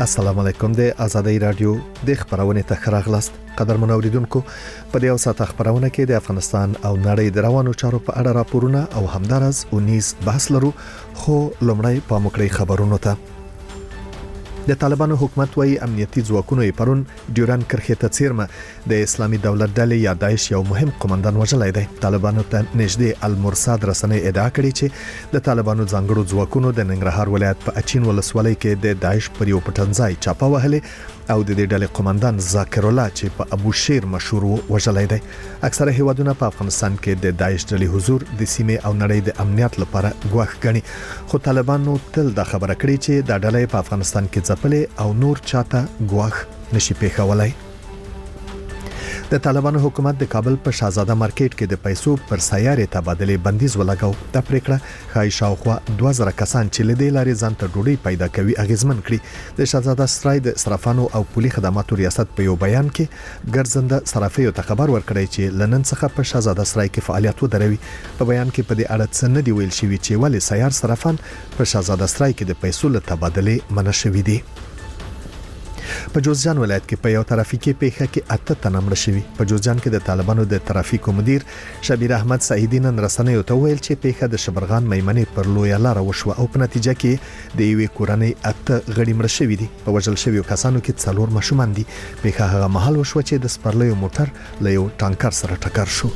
السلام علیکم د آزادۍ رادیو د خبرونه ته راغلاست قدرمن اوریدونکو په دې اوسه خبرونه کې د افغانستان او نړۍ د روانو چارو په اړه راپورونه او همدارس 19 بحث لرو خو لومړی په مکړی خبرونو ته د طالبانو حکومت وايي امنیتي ځواکونو پرون ډیورن کرخه ته چیرمه د اسلامي دولت ډلې یا داعش یو مهم قومندان وژلای دی طالبانو ته نږدې المرصاد رسنۍ ادعا کړې چې د طالبانو ځانګړو ځواکونو د ننګرهار ولایت په اچین ولسوالۍ کې د داعش پر یو پټنځای چاپه وهلې او د دې ډلې قومندان ذاکر الله چې په ابو شیر مشهور وژلای دی اکثره هیوادونه په افغانستان کې د داعش ډلې حضور د سیمې او نړۍ د امنیت لپاره ګواښ ګڼي خو طالبانو تل دا خبره کړې چې د ډلې په افغانستان کې ځپلې او نور چاته ګواښ نشي پیښولای د طالبانو حکومت د کابل په شاهزاده مارکیټ کې د پیسو پر سیارې تبادله بندیز ولګاو د پریکړه خای شاوخوا 2000 کسان چې له دې لارې ځان ته ډوډۍ پیدا کوي اغیزمن کړي د شاهزاده سرای د صرافانو او پولي خدماتو ریاست په یو بیان کې ګرځنده صرافیو ته خبر ورکړی چې لنن څخه په شاهزاده سرای کې فعالیت ودروي په بیان کې په دې اړه څه نه دی ویل شوی چې ولې سیار صرافان په شاهزاده سرای کې د پیسو له تبادله منع شوی دي په جوزجان ولایت کې په یو ترافیکي پیښه کې 8 تنه مړ شوي په جوزجان کې د طالبانو د ترافیکو مدیر شبیر احمد سعیدی نن رسنیو ته ویل چې پیښه د شبرغان میمنې پر لوی لار وشوه او په نتیجه کې د یوې کورنۍ 8 غړي مړ شوي دي په وژل شویو کسانو کې 4 ماشومان دي پیښه هغه مهال وشوه چې د سپرلیو موټر له یو ټانکر سره ټکر شو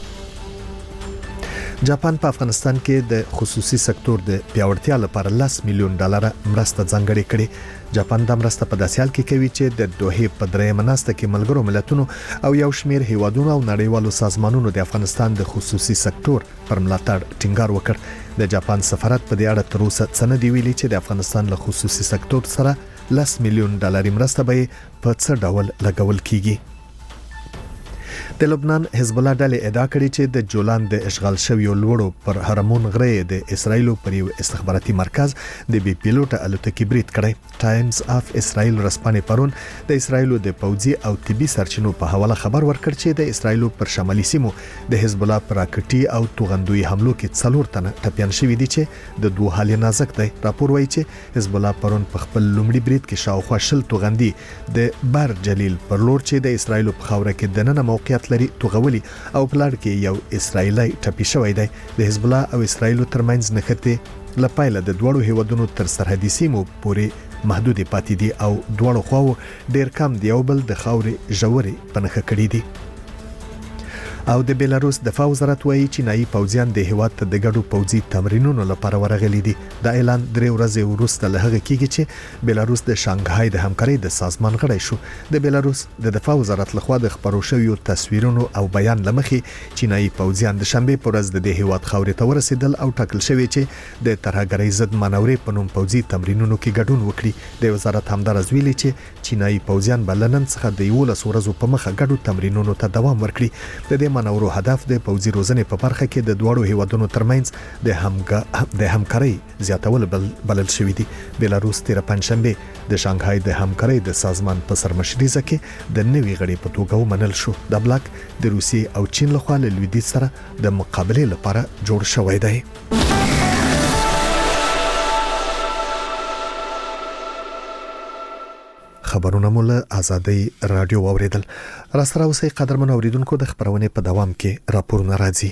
جاپان په افغانستان کې د خصوصي سکتور د پیاوړتیا لپاره $10 میلیون مرسته ځانګړې کړې جاپان د مرسته په داسې حال کې کوي چې د دوه په درې مناسته کې ملګرو ملتونو او یو شمیر هیوادونو او نړیوالو سازمانونو د افغانستان د خصوصي سکتور پر ملاتړ ټینګار وکړ د جاپان سفارت په دې اړه تر اوسه څه نه دی ویلي چې د افغانستان له خصوصي سکتور سره $10 میلیون مرسته به په څه ډول لګول کیږي د لبنان حزب الله ډلې ادعا کړې چې د جولان د اشغال شویو لوړو پر هرمون غره د اسرایل پر یو استخباراتي مرکز د بي پیلوټ الوتکې برید کړی ټایمز اف اسرایل رسپانې پرون د اسرایل د پوځي او طبي سرچینو په حواله خبر ورکړ چې د اسرایل پر شمالي سیمو د حزب الله پر راکټي او توغندوی حملو کې 4 تنه ټپيان شوي دي چې د دوه حال نازک دی راپور وايي چې حزب الله پرون په خپل لومړي برید کې شاوخوا شل توغندي د بر جلیل پر لور چې د اسرایل په خوره کې د نن موقعیت لري توغولي او پلان کې یو اسرایلی ټپي شوی دی د حزب الله او اسرایل ترمنځ نښته لپاره د دوړو هیوادونو تر سرحدي سیمو پورې محدود پاتې دي او دوړو خواو ډیر کم دی او بل د خاورې ژورې پنخه کړې دي او د بیلاروس دفاع وزارت وايي چې نایي پوځیان د هیواد ته د ګډو پوځي تمرینونو لپاره ورغلي دي دا اعلان 3 ورځې وروسته له هغه کېږي چې بیلاروس د شانګهای د همکارۍ د سازمان غړی شو د بیلاروس د دفاع وزارت لخوا د خبرو شویو تصویرونو او بیان لمخې چې نایي پوځیان د شنبه پر ورځ د هیواد خاورې ته ورسېدل او ټاکل شوی چې د ترهګرۍ ضد مانورې په نوم پوځي تمرینونو کې ګډون وکړي د وزارت همدارز ویلي چې چینایي پوځیان بلنن څخه د 11 ورځو په مخه ګډو تمرینونو ته دوام ورکړي د دې منورو هدف د پوځي روزنې په برخه کې د دوړو هیوادونو ترمنځ د همکارۍ زیاتول بلل شوی دی بیلاروس تیر پنځشنبه د شانګهای د همکارۍ د سازمان په سرمشريزه کې د نوي غړي په توګه ومنل شو د بلاک د روسیې او چین لخوا له لویدیځ سره د مقابله لپاره جوړ شوی دی خبرونه مول آزادۍ رادیو اوریدل را سره اوسې قدرمن اوریدونکو د خبرونه په دوام کې راپورونه راځي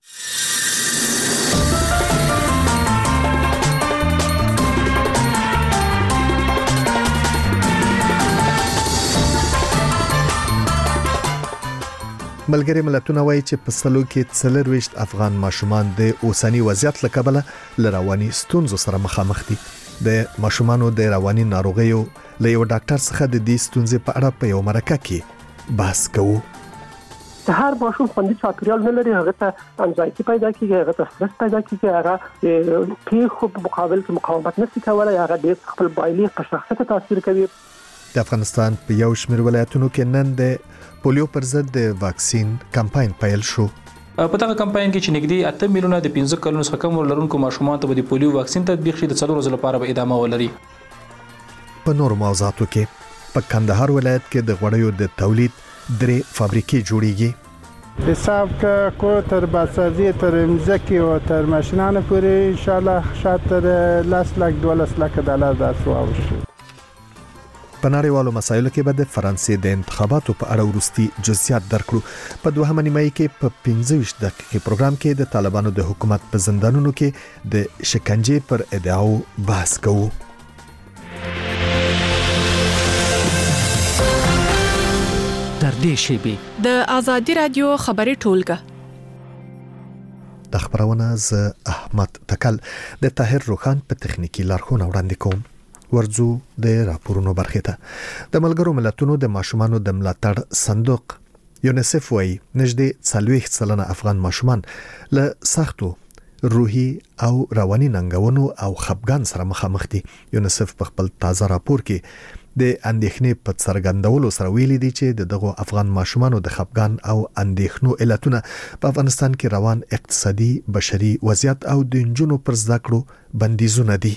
ملګری ملتونه وایي چې په سلو کې 40 افغان ماشومان د اوسنی وضعیت له کبله لرواني ستونزو سره مخامخ دي د ماشومانو د رواني ناروغیو له یو ډاکټر څخه د دې ستونزې په اړه په یو مرکه کې بحث کوو د هر ماشوم خوندي چاپیریال نه لري هغه ته انزایټي پیدا کیږي هغه ته سټرس پیدا کیږي هغه پیښو په مقابل کې مقاومت نشي کولای هغه د خپل بایلي په شخصیت تاثیر کوي د افغانستان په یو شمېر ولایتونو کې نن د پولیو پر ضد د واکسین کمپاین پیل شو په دغه کمپاین کې چې نږدې 8 میلیونه د 15 کلونو څخه کم لرونکو ماشومان ته د پولیو واکسین تطبیق شي د 4 ورځې لپاره به ادامه ولري په نورو موضوعاتو کې په کندهار ولایت کې د غوړیو د تولید 3 فابریکې جوړیږي حساب کو تر بازسازی تر مزکی و تر ماشینان پوری انشاءالله شاید تر $10 لک $12 لک دا سو اوشي په نړیوالو مسایلو کې به د فرانسې د انتخاباتو په اړه ورستي جزئیات درکړو. په دوهمه نیمایي کې په 25 دقیقې پروګرام کې د طالبانو د حکومت په زندانونو کې د شکنجې پر ادعاو بحث کوو. تر دې شیبې د آزادي رادیو خبري ټولګه د خبرونه ز احمد تکل د طاهر روخان په تخنیکی لارښوونه وړاندې کوم. ورځو د راپورونو برخه ته د ملګرو ملتونو د ماشومانو د ملاتړ صندوق یونیسف وايي نږدې 40% افغان ماشومان له سختو روحي او رواني ننګونو او خپګان سره مخامخ دي. یونیسف په خپل تازه راپور کې د اندېښنې په څرګندولو سره ویلي دي چې دغه افغان ماشومانو د خپګان او اندېښنو علتونه په افغانستان کې روان اقتصادي بشري وضعیت او د نجونو پر زده کړو بندیزونه دي.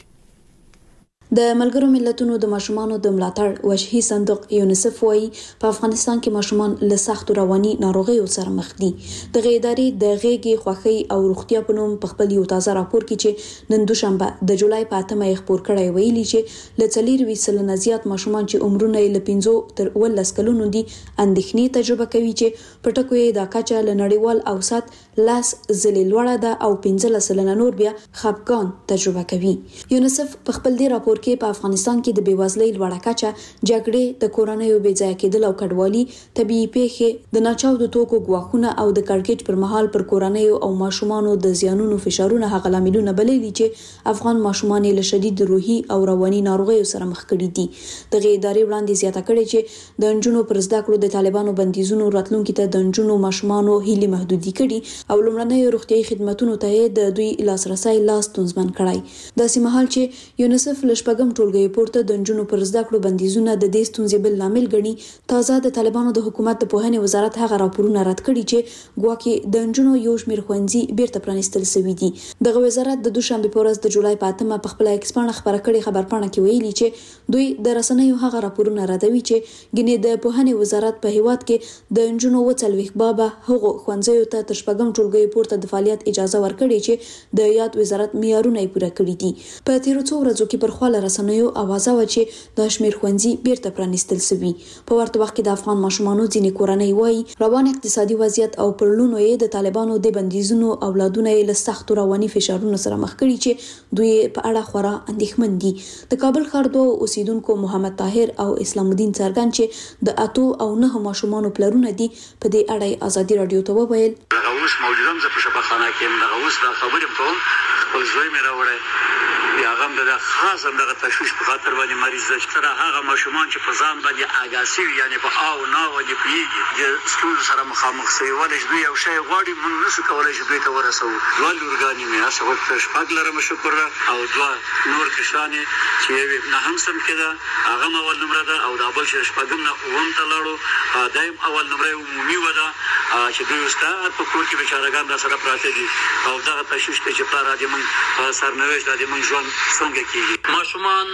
د ملګرو ملتونو د ماشومانو د ملاتړ وجهي صندوق یونیسف وايي په افغانستان کې ماشومان له سختو رواني ناروغیو سره مخ دي. د ادارې د غېږې خوخي او روغتیا په نوم په خپل یو تازه راپور کې چې نن دوشنبه د جولای په 8مه خبر کړی ویلي چې له 40% زیات ماشومان چې عمرونه یې له 15 تر 19 کلونو دي اندېښنې تجربه کوي چې پټکو یې د کچا له نړیوال اوسط لاس زلې لوړه ده او 15% نور بیا خپګان تجربه کوي. یونیسف په خپل دی راپور کې په افغانستان کې د بیوزلۍ لوړه کچه، جګړې، د کورنیو بې ځای کېدل او کډوالي، طبيعي پیښې، د ناچاودو توکو ګواښونه او د کړکېچ پر مهال پر کورنیو او ماشومانو د زیانونو فشارونه هغه لاملونه بللي چې افغان ماشومان له شدید روحي او رواني ناروغیو سره مخ کړي دي. دغه ادارې وړاندې زیاته کړې چې د نجونو پر زده کړو د طالبانو بندیزونو راتلونکي ته د نجونو ماشومانو هیلې محدودي کړي او لومړنۍ روغتيایي خدماتو ته د دوی لاسرسي لاس تونزمن کړای. د سیمهال چې یونیسف لشپګم ټولګي پورته د نجونو پر زده کړو بندیزونه د دې ستونزې بل لامل ګڼي. تازه د طالبانو د حکومت د پوهنې وزارت هغه راپورونه رد کړي چې ګواکې د نجونو یو شمېر ښوونځي بیرته پرانیستل شوي دي. دغه وزارت د دوشنبه په ورځ د جولای په 8مه په خپل ایکسپانه خبره کړې خبرپاڼه کې ویلي چې دوی د رسنیو هغه راپورونه ردوي چې ګنې د پوهنې وزارت په هیواد کې د نجونو وڅلويخ بابا هغه ښوونځیو ته تر شپږم ټولګي پورته د فعالیت اجازه ورکړي چې د یاد وزارت معیارونه یې پوره کړی دي. په تیر څو ورځو کې پر خواله رسنیو اوازه و چې د شمیر ښوونځي بیرته پرانیستل شوي. په ورته وخت کې د افغان ماشومانو ځینې کورنۍ وایي روان اقتصادي وضعیت او پرلونو یې د طالبانو د بندیزونو اولادونه یې له سختو رواني فشارونو سره مخ کړي چې دوی په اړه خورا اندېښمن دي. د کابل ښار دوه اوسیدونکو محمد طاهر او اسلام الدین څرګند چې د 8 او 9 ماشومانو پلرونه دي په دې اړه ازادي رادیو ته وویل اوس موجودم زه په شفاخانه کې اوس دا خبرې کوم خپل زوی مې راوړی یا غم د خاص دغه تشویش په خاطر باندې مریض ده چې هغه ماشومان چې په ځان باندې اګاسي یعنی په او نه ودی پیږي د ستونزو سره مخامخ شي ولې دوی یو شی غواړي موږ نشو کولای چې دوی ته ورسو ول اورګانی مې اسه وخت شپږ لرم شکر او دوا نور کشانې چې نه هم سم کده هغه اول نمبر ده او دا بل شپږم نه اون ته لاړو دایم اول نمبر عمومي ودا چې دوی استاد په کور کې بیچارهګان دا سره پراته دي او دا تشویش چې پلار دې موږ سرنوشت دې موږ ژوند څنګه کیږي. ماشومان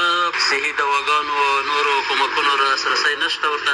صحي دواګانو نورو کومکونو سره نشته ورته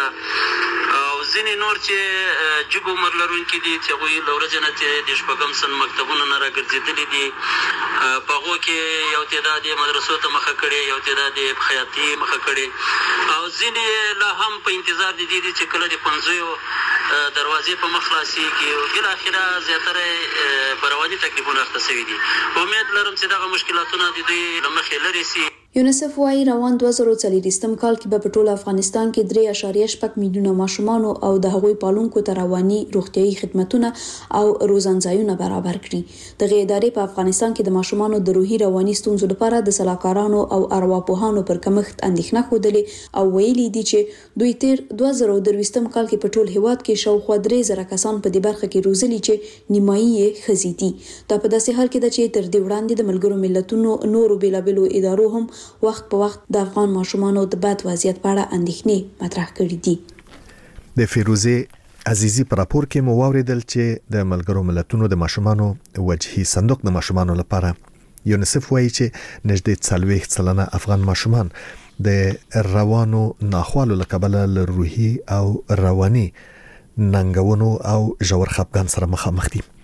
او ځینې نور چې جګ عمر لرونکي دي چې هغوی له ورځې نه د شپږم سن مکتبونو نه راګرځېدلي دي په هغو کې یو تعداد یې مدرسو ته مخه کړې یو تعداد یې خیاطي مخه کړې او ځینې لا هم په انتظار دي چې کله د ښوونځیو دروازې په مخ خلاصېږي او بالاخره زیاتره په رواني تکلیفونه اخته شوي دي. امید لرم چې دغه مشکلاتونه د دوی له مخې لرې شي. یونیسف وايي روان 2024 کال کې په ټول افغانستان کې 3.6 میلیونه ماشومان او د هغوی پالونکو ته رواني روغتيایي خدماتونه او روزنځایونه برابر کړي. دغه ادارې په افغانستان کې د ماشومان د روحي رواني ستونزو لپاره د صلاحکارانو او ارواپوهانو پر کمښت اندېښنه خوده او ویلي دي چې دوی تیر 2023 کال کې په ټول هیواد کې شاوخوا 3000 کسان په دې برخه کې روزلي چې نیمایي یې ښځې دي. دا په داسې حال کې ده چې تر دې وړاندې د ملګرو ملتونو نورو بیلابېلو ادارو هم وخت په وخت د افغان ماشومانو د بد وضعیت په اړه اندېښنې مطرح کړې دي. د فیروزه عزیزی پر راپور کې مو واوریدل چې د ملګرو ملتونو د ماشومانو وجهي صندوق د ماشومانو لپاره یونیسف وایي چې نږدې 40% افغان ماشومان د روانو ناخوالو له کبله له روحي او رواني ننګونو او ژور خپګان سره مخامخ دي.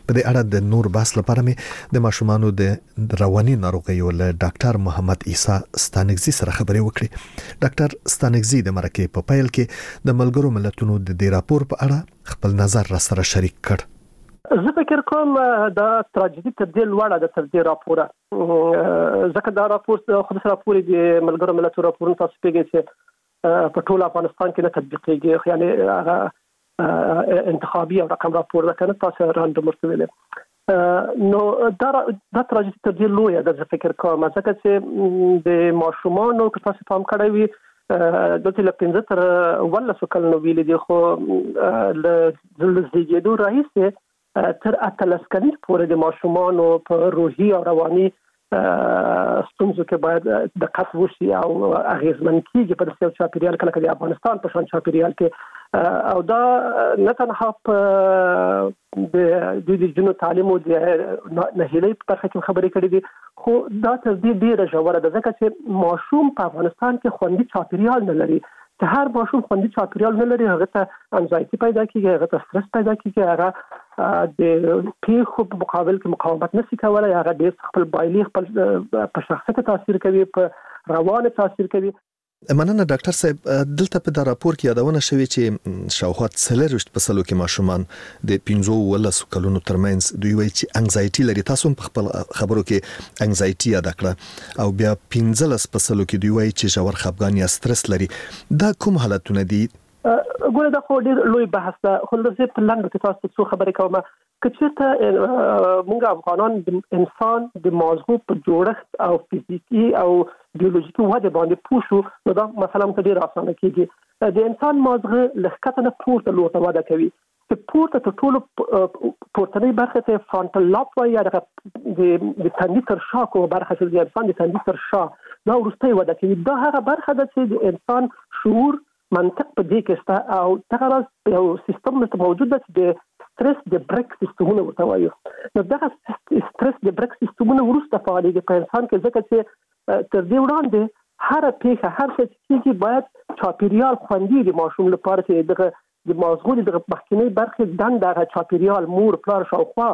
په دې اړه د نور بحث لپاره مې د ماشومانو د رواني ناروغیو له ډاکټر محمد عیسی ستانکزي سره خبرې وکړې. ډاکټر ستانکزي د مرکه په پیل کې د ملګرو ملتونو د دې راپور په اړه خپل نظر را سره شریک کړ. زه فکر کوم دا تراژیدي تر دې لوړه د تر دې راپوره ځکه دا راپور خو د راپور د ملګرو ملتونو راپورونه تاسو پیږي چې په ټول افغانستان کې نه تطبیقېږي، یعنی هغه انتخابي او رقم راپور ده کنه تاسو راندوم ورته نو دا تراژیدي تر دې لوړه د فکر کوم ځکه چې د ماشومانو که تاسو پام کړی وي د تل 15 تر 18 کلونو ویل دي خو له زیږیدو راهیسې تر 18 کلنۍ پورې د ماشومانو په روحي او رواني ستونزو کې باید دقت وشي او اغیزمن کیږي په داسې چاپیریال کې د افغانستان په شان چاپیریال کې او دا نه تنها د جنو تعلیم او د نهیلۍ په برخه کې خبرې کړې دي خو دا تر دې ډیره ژوره ده ځکه چې ماشوم په افغانستان کې خوندي چاپیریال نه لري. که هر ماشوم خوندي چاپیریال نه لري هغه ته انزایټي پیدا کیږي، هغه ته سټرس پیدا کیږي، هغه د پیښو په مقابل کې مقاومت نشي کولای، هغه د خپل بایلي خپل په شخصیت تاثیر کوي، په روان تاثیر کوي. مننه ډاکټر صاحب. دلته په دا راپور کې یادونه شوې چې شاوخوا 40% په سلو کې ماشومان د 15 کلونو ترمنځ دوی وایي چې انزایټي لري. تاسو په خپل خبرو کې انزایټي یاد کړه او بیا 15 په سلو کې دوی وایي چې ژور خپګان یا سټرس لري. دا کوم حالتونه دي؟ ګوره دا خو ډېر لوی بحث ده خو زه په لاندې کې تاسو څه خبرې کوم که چېرته موږ افغانان د انسان د مازغو په جوړښت او فزیکي او بیولوژیکي وده باندې پوه شو نو دا مثلا ډېر اسانه کېږي. د انسان مازغه لښکته نه پورته لورته وده کوي چې پورته تر ټولو پورتنۍ برخه ته فرانټل لاب وایي یا د تندي تر شا کومه برخه چې د انسان د تندي تر شا دا وروستۍ وده کوي. دا هغه برخه ده چې د انسان شعور منطق په دې کې شته او دغه راز یو سیستم موجود دی چې د سټرس د بریک سیستمونه ورته وایي. نو دغه سټرس د بریک سیستمونه وروسته فعالېږي په انسان کې ځکه چې تر دې وړاندې هر پیښه هر څه چې باید چاپیریال خوندي د ماشوم لپاره چې دغه د مازغو د مخکینی برخې دغه چاپیریال مور پلار شاوخوا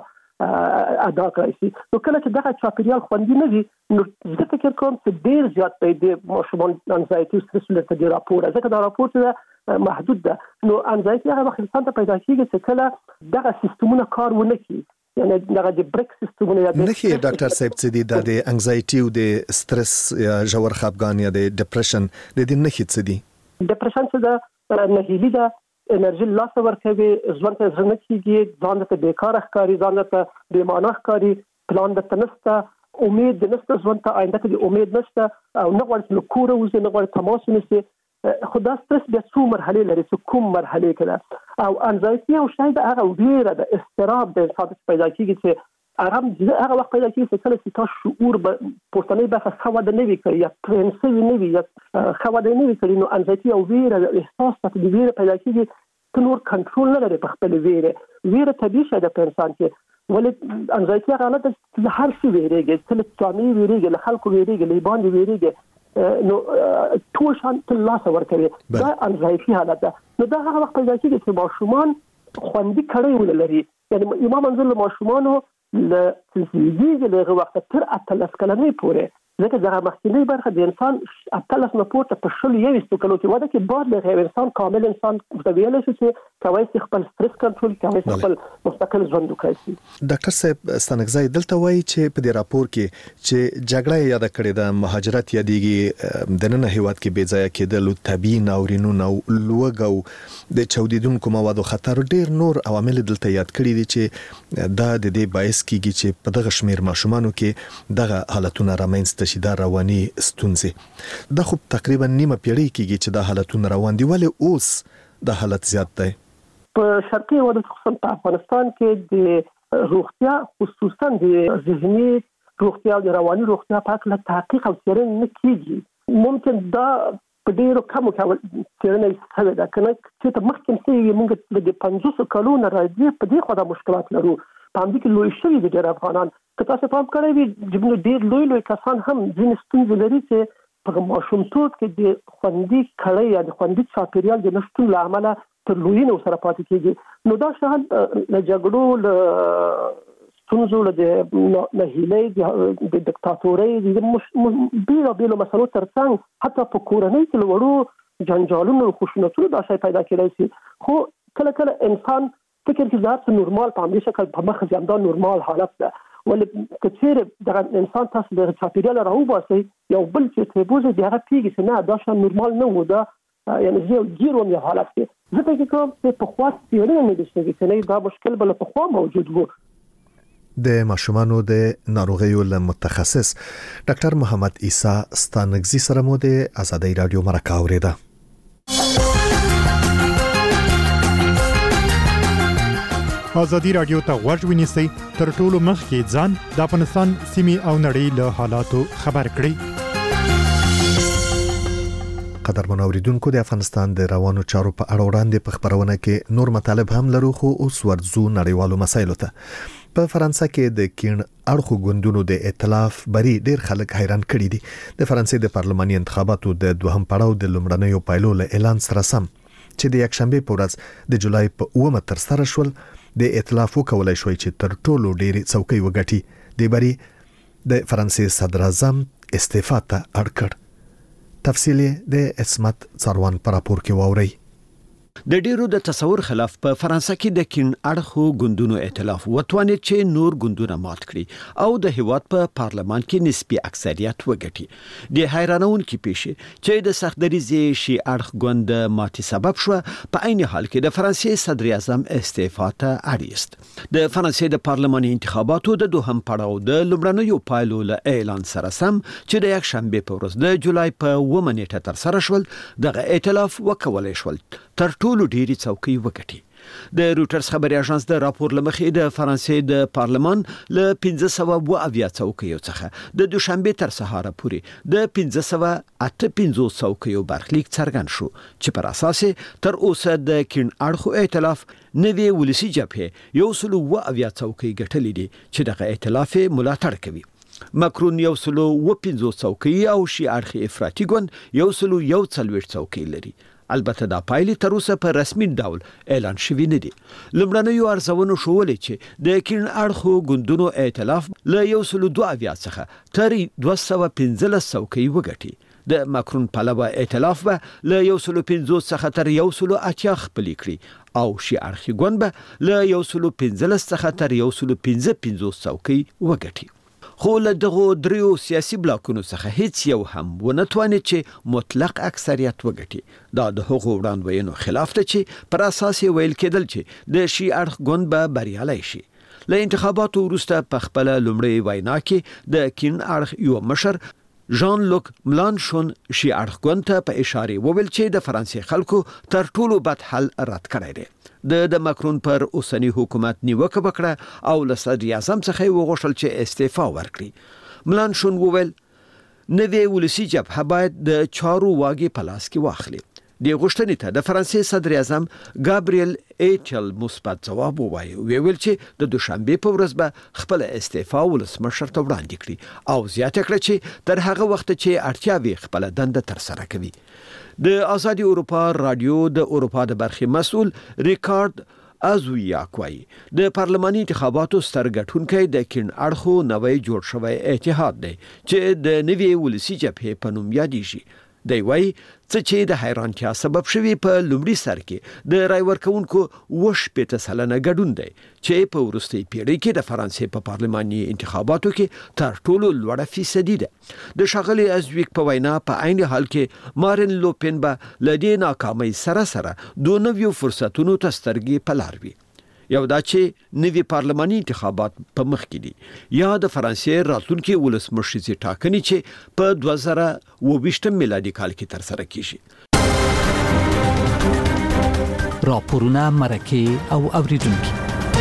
ادا کوي. نو کله چې دغه چاپیریال خوندي نه وي نو زه فکر کوم چې ډېر زیات دی د ماشومان انزایټي سټرس لري د راپور ځکه دا راپور ته محدود ده. نو انزایټي هغه وخت انسان ته پیدا کیږي چې کله دغه سیستمونه کار ونه کوي یعنی دغه د بریک سیستمونه یا نه کې ډاکټر صاحب چې د انزایټي او د سټرس یا ژور خپګان یا د ډیپریشن د دې نه څه دي؟ ډیپریشن څه ده؟ نهیلي ده، انرژي لاس ورکوي، ژوند ته ځنه کیږي، ځان ته بیکاره ښکاري، ځان ته بې معنا ښکاري، پلان د نشته، امید نشته، ژوند ته آینده کې امید نشته او نه غواړي له کوره وځي، نه غواړي تماس ونیسي. خو دا سټرس بیا څو مرحلې لري چې کوم مرحلې کې ده او انزایټي او شاید هغه ویره د اضطراب د انسان پیدا کیږي چې هغه وخت پیدا کیږي چې کله چې تاسو شعور پورتنۍ برخه ښه وده نه وي کړې یا پرنسوي نه وي یا ښه وده نه وي کړې نو انزایټي او ویره احساس ته د ویره پیدا کیږي ته نور کنټرول نه لري په خپل ویره طبیعي شی ده په انسان کې ولې انزایټي هغه حالت چې هر څه ویریږي چې له ځاني ویریږي له خلکو ویریږي له باندې ویریږي نو ټول شان تل لاس ورکوي دا انزایټي حالت ده. نو دا هغه وخت پیدا کیږي چې ماشومان خوندي کړی ولري یعنی ما منظور له ماشومانو له زیږیدو له وخت تر 18 کلنۍ پورې ځکه دغه مخکینی برخه د انسان 18 نه پورته په 21 کلو کې وده کې بعد له انسان کامل انسان ویل شي چې کوي خپل سټرس کنټرول کوي خپل مستقل ژوند وکړي. ډاکټر صاحب ستانکزی دلته وایي چې په دې راپور کې چې جګړه یاد کړې ده، مهاجرت یادېږي، د نن هیواد کې بې ځایه کېدل، طبي ناورینونه، لوږه، د چاودیدونکو موادو خطر، ډېر نور عوامل دلته یاد کړي دي چې دا د دې باعث کیږي چې په دغه شمیر ماشومانو کې دغه حالتونه رامنځته شي، دا رواني ستونزې. دا خو تقریبا نیمه پیړۍ کېږي چې دا حالتونه روان دي، ولې اوس دا حالت زیات دی؟ په شرقي هېوادونو خصوصا په افغانستان کې د روغتیا خصوصا د ذهني روغتیا او د رواني روغتیا په اړه تحقیق او څېړنه نه کیږي. ممکن دا په ډېرو کمو څېړنه شوې ده کنه چې ته مخکې چې موږ د 50 کلونو راځي په دې خو دا مشکلات لرو په همدې کې لوی شوي دي ډېر افغانان. که تاسو پام کړئ وي ډېر لوی کسان هم ځینې ستونزې لري چې په ماشومتوب کې د خوندي کړۍ یا د خوندي چاپیریال د نشتون له امله تر لویینو سره پاتې کېږي. نو دا شاید له جګړو له ستونزو له نهیلۍ د دیکتاتورۍ د بیلو مسلو ترڅنګ حتی په کورنۍ کې وړو جنجالونو خشونتونو دا شی پیدا کېدای شي خو کله کله انسان فکر کوي دا نورمال په همدې شکل په مخ ځم دا نورمال حالت ده ولې کثیر د انسان تاسو د چاپیریال راوباسي یو بل چې ته بوزي دا پیږي چې نه دا شان نورمال نه و دا یعنی زه ګیروم یو حالت کې زه فکر کوم چې په خاص پیړۍ نه دي چې دا مشکل بل په خوا موجود وو د ماشومانو د ناروغیو له متخصص ډاکټر محمد عیسی ستانګزي سره مو د آزادۍ رادیو مرکه اوریده آزادی رادیو ته غوږ ونیسئ تر ټولو مخکې ځان د افغانستان سیمې او نړۍ له حالاتو خبر کړئ. قدرمن اوریدونکو د افغانستان د روانو چارو په اړه وړاندې په خبرونه کې نور مطالب هم لرو خو اوس ورځو نړیوالو مسایلو ته. په فرانسه کې د کین اړخو ګوندونو د ائتلاف بری ډیر خلک حیران کړي دي. د فرانسې د پارلماني انتخاباتو د دوهم پړاو د لومړنیو پایلو له اعلان سره سم چې د یکشنبه په ورځ د جولای په 9 ترسره شول د ائتلاف وکولای شوی چې تر ټولو ډیری څوکۍ وګټي د بری د فرانسې صدر اعظم استعفا ته اړ کړ. تفصیل د اسمت څاروان پر راپور کې واوري. د ډیرو د تصور خلاف په فرانسه کې د کین اړخو ګوندونو ائتلاف وتوانید چې نور ګوندونه مات کړي او د هیواد په پارلمان کې نسبی اکثریت وګټي. د حیرانونکو پیښې چې د سختدریزي شي اړخ ګوند ماتي سبب شو په عین حال کې د فرانسې صدر اعظم استعفا ته اړیست. د فرانسې د پارلماني انتخاباتو د دوهم پړاو د لومړنیو پایلو له اعلان سره سم چې د یکشنبه په ورځ د جولای په 9 نیټه ترسره شول دغه ائتلاف وکولای شول تر ټولو ډیری څوکۍ وګټي. د روټرز خبري اژانس د راپور لمخې د فرانسې د پارلمان له 1508 څوکیو څخه د دوشنبه تر سهار پورې د 1558 څوکیو برخلیک څرګند شو چې پر اساس تر اوسه د کین اړخو ائتلاف نوې ولسی جبهه یو سلو و اویا څوکۍ ګټلې دي چې دغه ائتلاف ملاتړ کوي. ماکرون یو سلو و 15 څوکۍ او شي اړخي افراطي ګوند یو سلو یو څلوېښت څوکۍ لري. البته دا پایلې تر اوسه په رسمي ډول اعلان شوي نه دي. لومړنیو ارزونو ښودلې چې د کین اړخو ګوندونو ائتلاف له 102 څخه تر 215 څوکۍ وګټي. د ماکرون پلوه ائتلاف به له 150 څخه تر 180 خپلې کړي او شي اړخي ګوند به له 115 څخه تر 155 څوکۍ وګټي. خو له دغه دریو سیاسي بلاکونو څخه هیڅ یو هم ونتواني چې مطلق اکثریت وګټي. دا د هغو وړاندوینو خلاف ده چې پر اساس ویل کېدل چې د شي اړخ ګوند به بریالي شي. له انتخاباتو وروسته په خپل لومړی وینا کې د کین اړخ یو مشر ژان لوک ملانشون شي اړخ ګوند ته په اشاره وویل چې د فرانسې خلکو تر ټولو بد حل رد کړی دی. د ماکرون پر اوسنی حکومت نیوکه وکړه او له صدر اعظم څخه وغوښتل چې استعفا ورکړي. ملانشون وویل نوې ولسی جبهه باید د چارو واګي په لاس کې واخلي. د غوښتنې ته د فرانسې صدر اعظم ګابریل ایټل مثبت ځواب ووایي. ویل چې د دوشنبه په ورځ به خپل استعفا ولسمشر ته وړاندې کړي او زیاته کړه چې تر هغه وخت چې اړتیا وي خپل دنده تر سره کوي. د آزادي اروپا رادیو د اروپا د برخې مسؤل ریکارد ازویاکوي د پارلماني انتخاباتو سترګټونکي د کین اړخو نوې جوړ شوی اتحاد دی چې د نوې ولسی جبهه په نوم یادېږي. دی وایي چې د حیرانتیا سبب شوی په لومړي سر کې د رای ورکونکو 80% ګډون دی چې په وروستي پیړۍ کې د فرانسې په پارلماني انتخاباتو کې تر ټولو لوړه فیصدي ده. د شاغلي ازویک په وینا په عین حال کې مارین لوپن به لدې ناکامۍ سره سره دوه نویو فرصتونو ته سترګې په لار وي. یو دا چې نوی پارلماني انتخابات په مخ کې دي یا د فرانسې راتلونکي ولسمشري ټاکنې چې په 2022 میلادي کال کې ترسره کیږي. راپورونه مرکه او اوریدونکو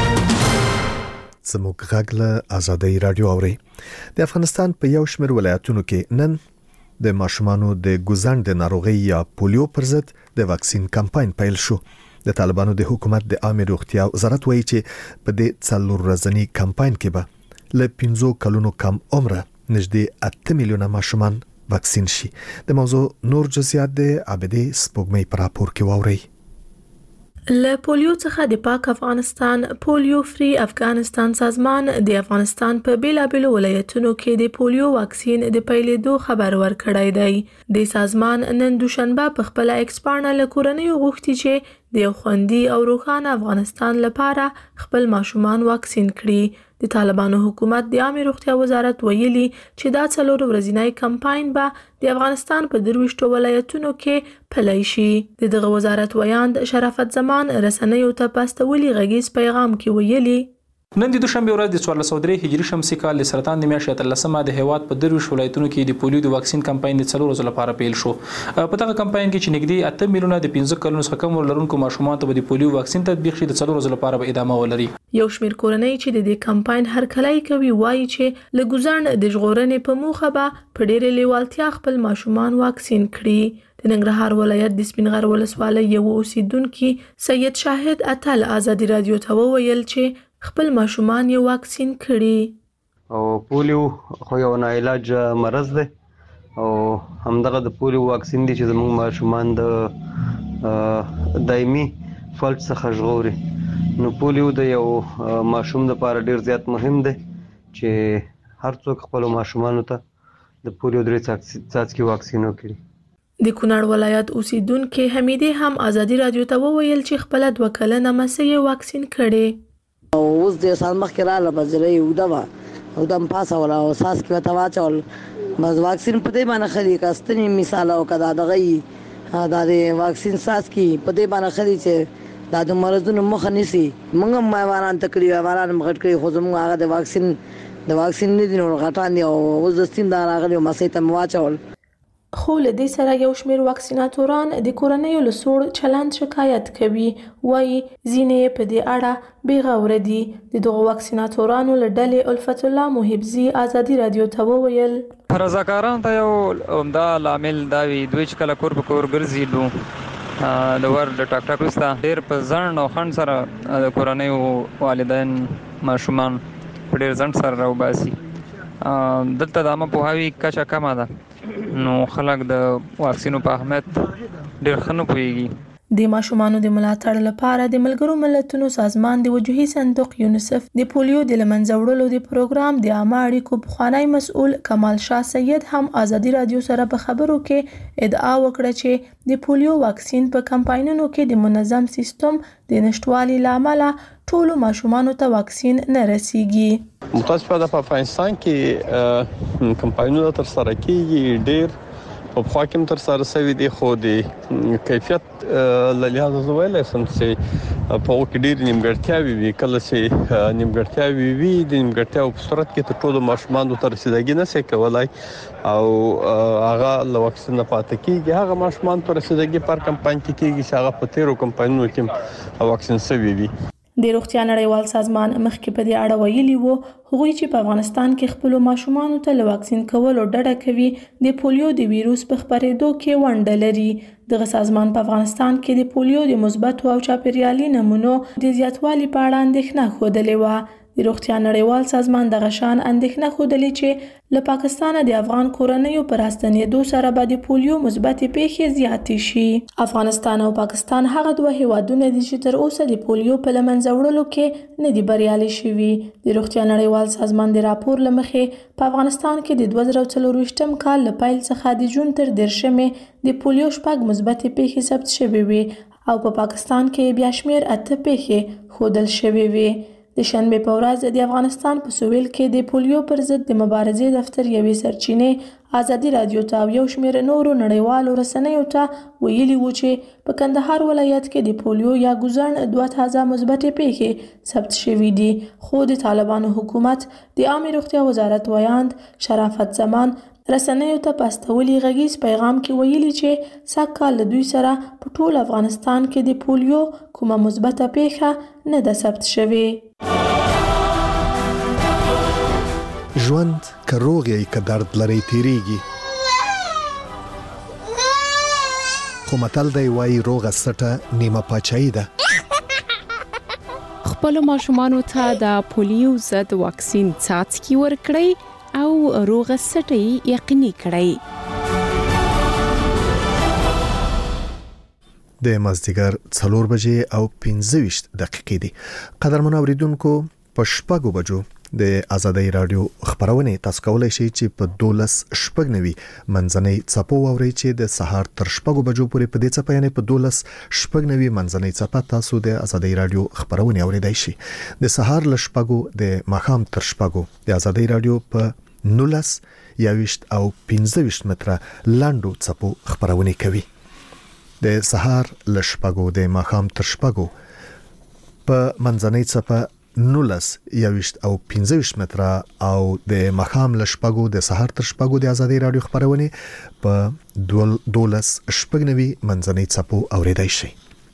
زموږ غږ له آزادۍ رادیو اوري. د افغانستان په یو شمېر ولایتونو کې نن د ماشومانو د ګوزن د ناروغي یا پولیو پر ضد د واکسین کمپاین پیل شو. د طالبانو د حکومت د عامه روغتیا وزارت وایي چې په دې 4 ورځنی کمپاین کې به له 15 کلونو کم عمره نږدې 8 میلیونه ماشومان واکسین شي. د موضوع نور جزئیات د عبدي سپوږمۍ پر راپور کې واوري. له پولیو څخه د پاک افغانستان پولیو فری افغانستان سازمان د افغانستان په بیلابېلو ولایتونو کې د پولیو واکسین د پیلېدو خبر ورکړی دی. د سازمان نن دوشنبه په خپل ایکس پاڼه له کورنیو غوښتي چې د یو خوندي او روښانه افغانستان لپاره خپل ماشومان واکسین کړي. د طالبانو حکومت د عامه روغتیا وزارت ویلي چې دا 4 ورځنی کمپاین به د افغانستان په 23 ولایتونو کې پلی شي. دغه وزارت ویاند شرافت زمان رسنیو ته پاستولي غږیز پیغام کې ویلي نن د دوشنبه ورځ د 1403 هجری شمسي کال د سرطان د میاشتې 13مه د هیواد په 23 ولایتونو کې د پولیو د واکسین کمپاین د 4 ورځې لپاره پیل شو. په دغه کمپاین کې چې نږدې 8 میلیونه د 15 کلونو څخه کم لرونکو ماشومان ته د پولیو واکسین تطبیق شي د 4 ورځې لپاره به ادامه ولري. یو شمېر کورنۍ چې د دې کمپاین هرکلی کوي وایي چې له ګزارن د ژغورنې په موخه به په ډېرې لیوالتیا خپل ماشومان واکسین کړي. د ننګرهار ولایت د سپینغر ولسوالۍ یو اوسیدونکي سید شاهد اتل آزادي رادیو ته وویل چې خپل ماشومان یې واکسین کړي. او پولیو خو یو ناعلاج مرض دی او همدغه د پولیو واکسین دی چې زموږ ماشومان د دایمي فلج څخه ژغوري. نو پولیو د یو ماشوم لپاره ډیر زیات مهم دی چې هر څوک خپل ماشومانو ته د پولیو 3 څاڅکي واکسین وکړي. د کونړ ولایت اوسیدونکي حمیدې هم آزادي رادیو ته وویل چې خپل 2 کلنه مسه یې واکسین کړي. اوس د سال مخکې رااله بزرې ودا او دم پاسه ولا او ساس کې وتا واچول بس واکسین په دې باندې خري کاستنی مثال او کدا دغه د واکسین ساس کې په دې باندې خري چې د مرزونو مخ نيسي موږ مایوانان تکړی وایوانان مغټ کړی خو زموږ هغه د واکسین نه دي نو غټان دي او اوس د سیم دا راغلی مسې ته واچول. خو له دې سره یو شمېر واکسیناتوران د کورنیو له سوړ چلند شکایت کوي. وایي ځینې په دې اړه بېغوره دي. د دغو واکسیناتورانو له ډلې الفت الله محبزي آزادي رادیو ته وویل رضاکاران ته یو عمده لامل دا وي دوی چې کله کور په کور ګرځي نو د ور د ټاک ټاک وسته ډېر په ځان او خند سره د کورنیو والدین ماشومان په ډېر ځان سره راوباسي. دلته د عامه پوهاوي کچه کمه ده نو خلک د واکسینو په اهمیت ډېر ښه نه پوهېږي. د ماشومانو د ملاتړ لپاره د ملګرو ملتونو سازمان د وجوهي صندوق یونیسف د پولیو د لمنځه وړلو د پروګرام د عامه اړیکو پخوانی مسؤل کمال شاه سید هم آزادي رادیو سره په خبرو کې ادعا وکړه چې د پولیو واکسین په کمپاینونو کې د منظم سیستم د نشټوالي لامل ټولو ماشومانو ته واکسین نه رسیږي. متاسفانه په افغانستان کې کمپاینونه تر سره کیږي ډېر په خواکم تر سره سوي دي خو د کیفیت للیاز زویل سم چې په وګ ډېر نیمګړتیاوي وی کله چې نیمګړتیاوي وی د نیمګړتیاو په صورت کې ته ټولو ماشومانو ته رسیدګي نه سي کولای او هغه له واکسین نه پاتې کیږي. هغه ماشومان ته رسیدګي پر کمپاین کې کیږي چې هغه په تیرو کمپاینونو کې واکسین سوي وي. د روغتیا نړیوال سازمان مخکې په دې اړه ویلي وو هغوی چې په افغانستان کې خپل ماشومانو ته له واکسین کولو ډډه کوي د پولیو د ویروس په خپرېدو کې ونډه لري. دغه سازمان په افغانستان کې د پولیو د مثبتو او چاپیریالي نمونو د زیاتوالي په اړه اندېښنه ښودلې وه. د روغتیا نړیوال سازمان دغه شان اندېښنه ښودلې چې له پاکستانه د افغان کورنیو پر راستنېدو سره به د پولیو مثبتې پیښې زیاتې شي. افغانستان او پاکستان هغه 2 هیوادونه دي چې تر اوسه د پولیو په لمنځه وړلو کې نه دي بریالي شوي. د روغتیا نړیوال سازمان د راپور له مخې په افغانستان کې د 2024 کال له پیل څخه د جون تر 10 د پولیو 6 مثبتې پیښې ثبت شوې وي او په پاکستان کې بیا شمېر 8 پیښې ښودل شوې وي. د شنبه په ورځ د افغانستان په سویل کې د پولیو پر ضد د مبارزې دفتر یوې سرچینې آزادي رادیو ته او یو شمېر نورو نړیوالو رسنیو ته ویلي وو چې په کندهار ولایت کې د پولیو یا ګوزن 2 تازه مثبتې پیښې ثبت شوې دي. خو د طالبانو حکومت د عامه روغتیا وزارت ویاند شرافت زمان رسنیو ته پاستولي غږیز پیغام کې ویلي چې سږکال له دوی سره په ټول افغانستان کې د پولیو کومه مثبته پیښه نه ده ثبت شوې. ژوند که روغ یې که درد لري تیریږي خو متل دی وایي روغه سټه نیمه پاچاهي ده. خپلو ماشومانو ته د پولیو ضد واکسین څاڅکي ورکړئ او روغه سټه یقیني کړئ. د مازدیګر 4 بجې او 15 دقیقې دي. قدرمن اوریدونکو په شپږو بجو د آزادۍ رادیو خبرونه تاسو کولای شئ چې په 12:09 منځنۍ چپو اورئ چې د سهار تر شپږو بجو پورې په دې چپه یعنی په 12:09 منځنۍ چپه تاسو د آزادۍ رادیو خبرونه اوریدای شئ. د سهار ل شپږو د ماښام تر شپږو د آزادۍ رادیو په 19 یاوشت او 15 متره لاندو چپو خبرونه کوي. د سهار ل شپږو د ماښام تر شپږو په منځنۍ چپه 19 یاوشت او 15 متره او د ماښام ل شپږو د سهار تر شپږو د آزادۍ رادیو خبرونه په 12:09 منځنۍ چپو اوریدای شي.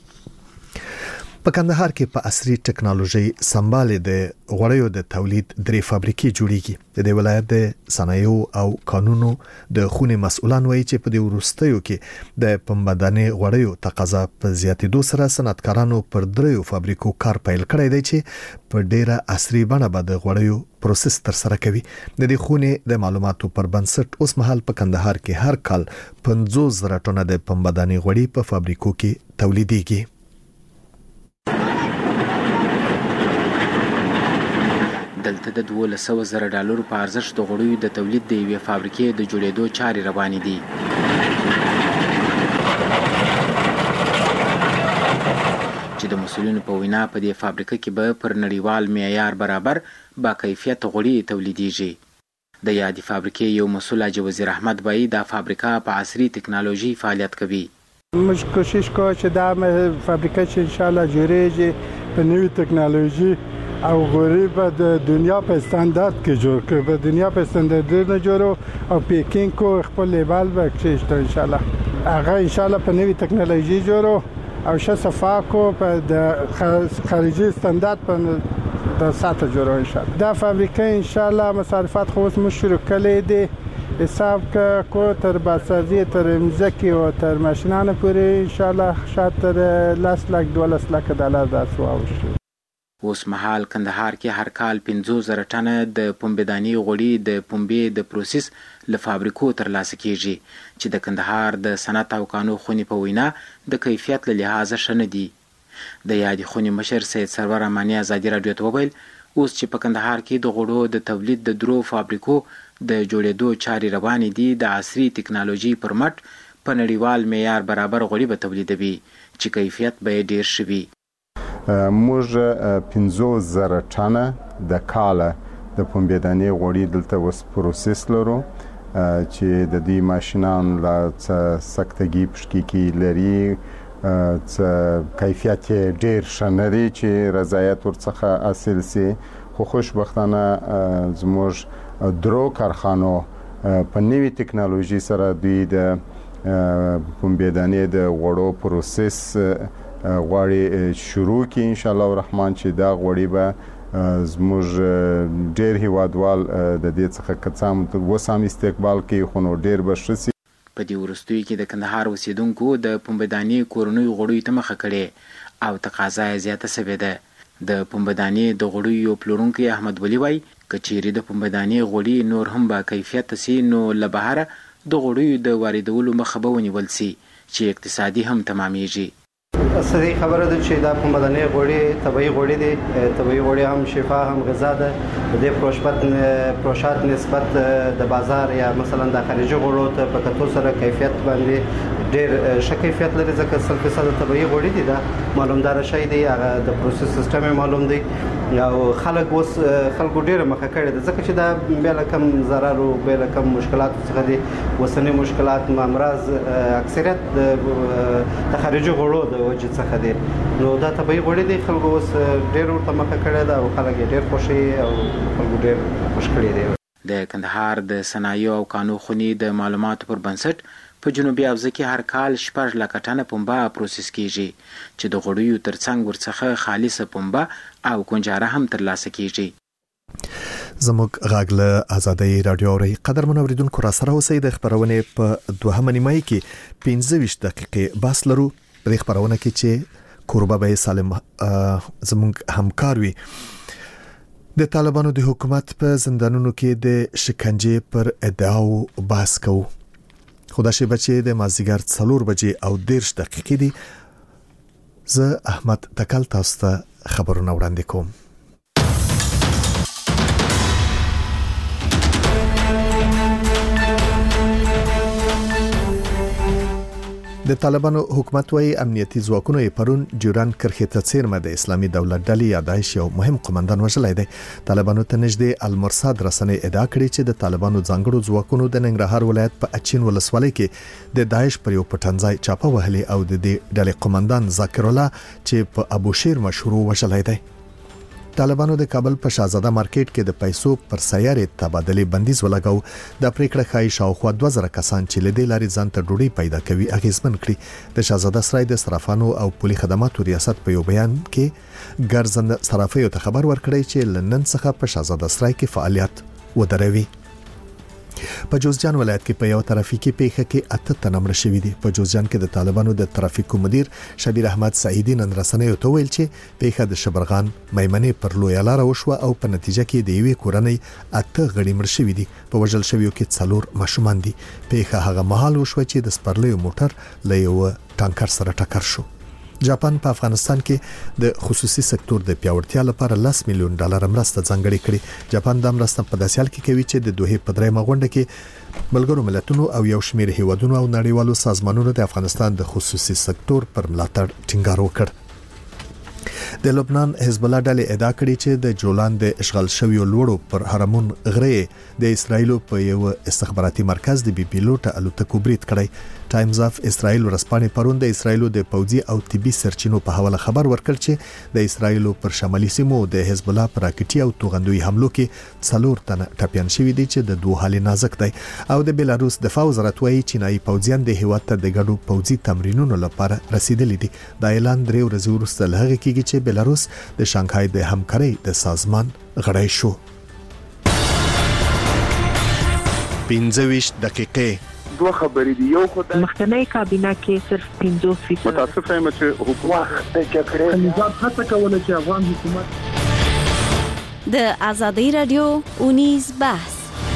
په کندهار کې په عصري ټکنالوژي سمبال د غوړیو د تولید 3 فابریکې جوړیږي. د ولایت د صنایعو او قانونو د خونې مسؤلان وایي چې په دې وروستیو کې د پنبهدانې غوړیو تقاضا په زیاتېدو سره صنعتکارانو پر 3 فابریکو کار پیل کړی دی چې په ډیره عصري بڼه به د غوړیو پروسس تر سره کوي. د دې خونې د معلوماتو پر بنسټ اوس مهال په کندهار کې هر کال 50,000 ټنه د پنبهدانې غوړي په فابریکو کې تولیدېږي. دلته د $12,000 په ارزښت د غوړیو د تولید د یوې فابریکې د جوړېدو چارې روانې دي. چې د مسؤلینو په وینا په دې فابریکه کې به پر نړیوال معیار برابر با کیفیت غوړي تولیدېږي. د یادې فابریکې یو مسؤل حاجي وزیر احمد بایی دا فابریکه په عصري ټکنالوژي فعالیت کوي. موږ کوشش کوو چې دا فابریکه چې ان شاء الله جوړېږي په نوې ټکنالوژي او غوړي به د دنیا په استاندارد کې جوړ کړي. په دنیا په استاندارد نه جوړو او پیکینګ کو خپل لیبل به کېشته ان شاء الله هغه ان شاء الله په نوې ټکنالوژي جوړو او شفا کو په د خارجي استاندارد په د ساته جوړو ان شاء الله. دا فابریکه ان شاء الله مصارفات خو اوس مشروع کړي دي حساب کو تر بازسازي تر مزکی او تر ماشینانو پورې ان شاء الله شاته $10,00,000 داسو اوشي. اوس مهال کندهار کې هر کال 50,000 ټنه د پنبهدانې غوړي د پنبې د پروسس له فابریکو ترلاسه کیږي چې د کندهار د صنعت او قانون خونې په وینا د کیفیت له لحاظه شنه دي. د یادې خونې مشر سید سرور امانی آزادي رادیو ته وویل اوس چې په کندهار کې د غوړو د تولید د 3 فابریکو د جوړېدو چارې روانې دي د عصري ټکنالوژي پر مټ په نړیوال معیار برابر غوړي به تولیدوي چې کیفیت به ډیر شي. موږ 50,000 ټنه د کاله د پنبهدانې غوړي دلته وس پروسس لرو چې د دې ماشینان لا سکتګي پشکي لري کیفیت ډیر شنري چې رضایت ورڅخه حاصل سي. خو خوشبختانه زموږ درو کارخانو په نوې ټکنالوژي سره دوی د پنبهدانې د غوړو پروسس غوړي شروع کی ان شاء الله الرحمن چې دا غوړي به زموږ ډیر هیوادوال د دې څخه کڅام وسام استقبال کوي خو نو ډیر بشسي. په دې ورستوي کې د کندهار اوسیدونکو د پنبهدانې کورنۍ غوړي ته مخه کړي او تقاضا زیاته شوې ده. د پنبهدانې د غوړیو پلورونکي احمد ولی وای کچيري د پنبهدانې غوړي نور هم با کیفیت سي نو له بهره د غوړیو د واردولو مخه به ونیول سي چې اقتصادي هم تمامېږي. صحیح خبره ده چې دا پنبهدانې غوړي طبيعي غوړي دي. طبيعي غوړي هم شفا هم غذا ده. د دې پروشات نسبت د بازار یا مثلا د خارجي غوړو ته په کتو سره کیفیت باندې ډېر ښه کیفیت لري ځکه 100% طبيعي غوړي دي. دا معلومدار شي دی هغه د پروسس سیستم معلوم دی او خلک اوس خلکو ډېر مخه کړي ده ځکه چې دا بیا کم ضرر او بیا کم مشکلات څخه دي. وسنی مشکلات امراض اکثریت د خارجي غوړو د وجې څخه دي. نو دا طبيعي غوړي دي خلکو اوس ډېر ورته مخه کړي ده او خلک ډېر خوشي او خلکو ډېر خوش کړي دي. د کندهار د صنایع او قانون خونې د معلوماتو پر بنسټ په جنوبي حوزه کې هر کال 6,00,000 ټنه پنبه پروسس کیږي چې د غوړیو ترڅنګ ورڅخه خالصه پنبه او کنجاره هم ترلاسه کیږي. زموږ غاغله آزادۍ رادیو اوري قدرمن اوریدونکو را سره اوسئ. د خبرونه په 2 نیمه کې 15 دقیقې بس لرو. په دې خبرونه کې چې کوربه به سالم زموږ همکار وي. د طالبانو د حکومت په زندانونو کې د شکنجې پر ادعاو بحث کوو. خدا شي بچي د مازیګر 4 بجې او 10 دقیقې دي زه احمد تکل تاسو ته خبرونه وړاندې کوم. د طالبانو حکومت وايي امنیتي ځواکونو یې پرون جوران کرخې ته څیرمه د اسلامي دولت ډلې یا داعش یو مهم قومندان وژلی دی. طالبانو ته نږدې المرصاد رسنۍ ادعا کړې چې د طالبانو ځانګړو ځواکونو د ننګرهار ولایت په اچین ولسوالۍ کې د داعش پر یو پټنځای چاپه وهلې او د دې ډلې قومندان ذاکر الله چې په ابوشیر مشهور وژلی دی. طالبانو د کابل په شاهزاده مارکیټ کې د پیسو پر سیارې تبادله بندیز ولګاو. د پریکړه خای شاوخوا 2000 کسان چې له دې لارې ځان ته ډوډۍ پیدا کوي اغیزمن کړي. د شاهزاده سرای د صرافانو او پولي خدماتو ریاست په یو بیان کې ګرځند صرافیو ته خبر ورکړی چې لندن څخه په شاهزاده سرای کې فعالیت ودروي. په جوزجان ولایت کې په یو ترافیکي پیښه کې 8 تنه مړه شوي دي. په جوزجان کې د طالبانو د ترافیکو مدیر شبیر احمد سعیدی نن رسنیو ته ویل چې پیښه د شبرغان میمنې پر لوی لار وشوه او په نتیجه کې د یوې کورنۍ 8 غړي مړه شوي دي. په وژل شویو کې 4 ماشومان دي. پیښه هغه مهال وشوه چې د سپرلیو موټر له یو ټانکر سره ټکر شو. جاپان په افغانستان کې د خصوصي سکتور د پیاوړتیا لپاره $10 میلیون مرسته ځانګړې کړې. جاپان د مرسته په داسې حال کې کوي چې د دوه په درېمه غونډه کې ملګرو ملتونو او یو شمېر هیوادونو او نړیوالو سازمانونو د افغانستان د خصوصي سکتور پر ملاتړ ټینګار وکړ. د لبنان حزب الله ډلې ادعا کړې چې د جولان د اشغال شویو لوړو پر هرمون غرې د اسرایل په یو استخباراتي مرکز د بي پیلوټ الوتکو برید کړی. ټایمز اف اسرایل ورځپاڼې پرون د اسرایل د پوځي او طبي سرچینو په حواله خبر ورکړ چې د اسرایل پر شمالي سیمو د حزب الله پر راکټي او توغندوي حملو کې 4 تنه ټپيان شوي دي چې د دوه حال نازک دی. او د بیلاروس دفاع وزارت وايي چینایي پوځیان د هیواد ته د ګډو پوځي تمرینونو لپاره رسیدلي دي. دا اعلان 3 ورځې وروسته لهغه کېږي چې بیلاروس د شانګهای د همکارۍ د سازمان غړی شو. 15 دقیقې دوه خبرې دي. یو خو د مخکنی کابینه کې صرف 50% متاسفه یم چې حکومت د جګړې نظام هڅه کوله چې افغان حکومت د ازادي رادیو اونیز بحث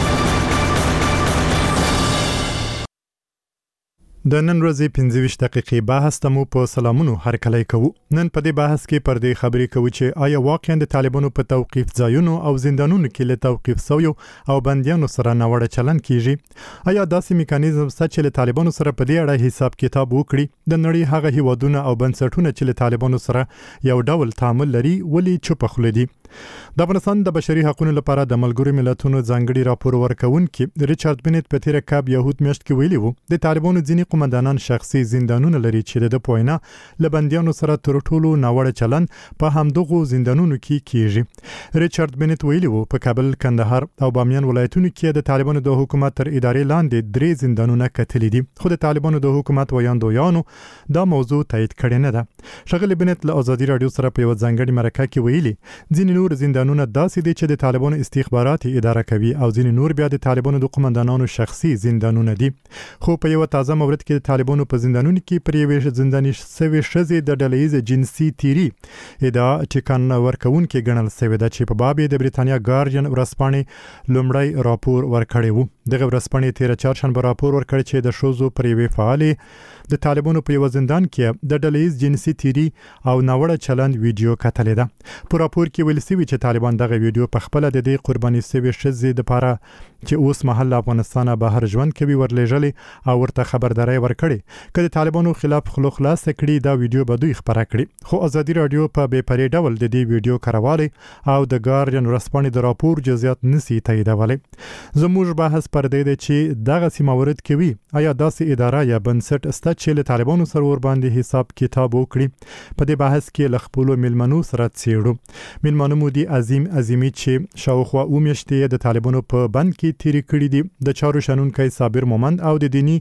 د نن ورځې 15 دقیقې بحث ته مو په سلامونو هرکلی کوو. نن په دې بحث کې پر دې خبرې کوو چې آیا واقعا د طالبانو په توقيف ځایونو او زندانونو کې له توقيف سویو او بنديانو سره ناوړه چلن کیږي؟ آیا داسې میکانیزم شته چې له طالبانو سره په دې اړه حساب کتاب وکړي؟ د نړۍ هغه هیوادونه او بنسټونه چې له طالبانو سره یو ډول تعامل لري ولې چوپ خل دي؟ د افغانستان د بشري حقوقو لپاره د ملګرو ملتونو ځانګړي راپور ورکونکي ریچارډ بنت په تیر کاب یهود میاشت کې ویلي وو د طالبانو ځینې قومندانان شخصي زندانونه لري چې د پوینا لبنديانو سره تر ټولو ناوړه چلن په همدغه زندانونو کې کیږي. ریچارډ بنت ویلي وو په کابل، کندهار او بامیان ولایتونو کې د طالبانو د حکومت تر ادارې لاندې 3 زندانونه کتلې دي، خو د طالبانو د حکومت ویاندویانو دا موضوع تایید کړی نه ده. شغله بنت له ازادي رادیو سره په یو ځانګړي مرکه کې ویلي ځینې نور زندانونه داسې دي چې د طالبانو استخباراتي اداره کوي او ځینې نور بیا د طالبانو د قومندانانو شخصي زندانونه دي. خو په یو تازه مورد کې د طالبانو په زندانونو کې پر یوې زنداني سوي شزې د ډلهیز جنسي تیری ادعا ټکان ورکون کې ګڼل شوی ده چې په باب د بریتانیا ګارډین ورځپاڼې لومړی راپور ورکړی وو. دغه ورځپاڼې 13 چهارشنبه راپور ورکړ چې د شوزو پر یوې فعالې د طالبانو په یو زندان کې د ډلهیز جنسي تیری او ناوړه چلند ویډیو کتلې ده. په راپور کې ویل شوی چې طالبان دغه ویډیو په خپل د دې قرباني شوی شزې د لپاره چې اوس محل افغانستان بهر ژوند کوي ورلېږلي او ورته خبرداري ورکړي کله طالبانو خلاف خلاص کړي دا ویډیو به دوی خبره کړي. خو ازادي رادیو په بې پرې ډول د دې ویډیو کاروالي او د ګارډین ورځپاڼې د راپور جزئیات نسی تاییدولي. زموږ بحث پر دې دی چې دغه سیمورد کوي آیا داسې اداره یا بنسټ است چې له طالبانو سره ور باندې حساب کتاب وکړي. په دې بحث کې لخپلو ملمنو سره څېړو. ملمنو مودي عظیمي چې شاوخوا اومشته د طالبانو په بند کې تیری کړی دي. د چارو شنونکو صابر مومند او د دینی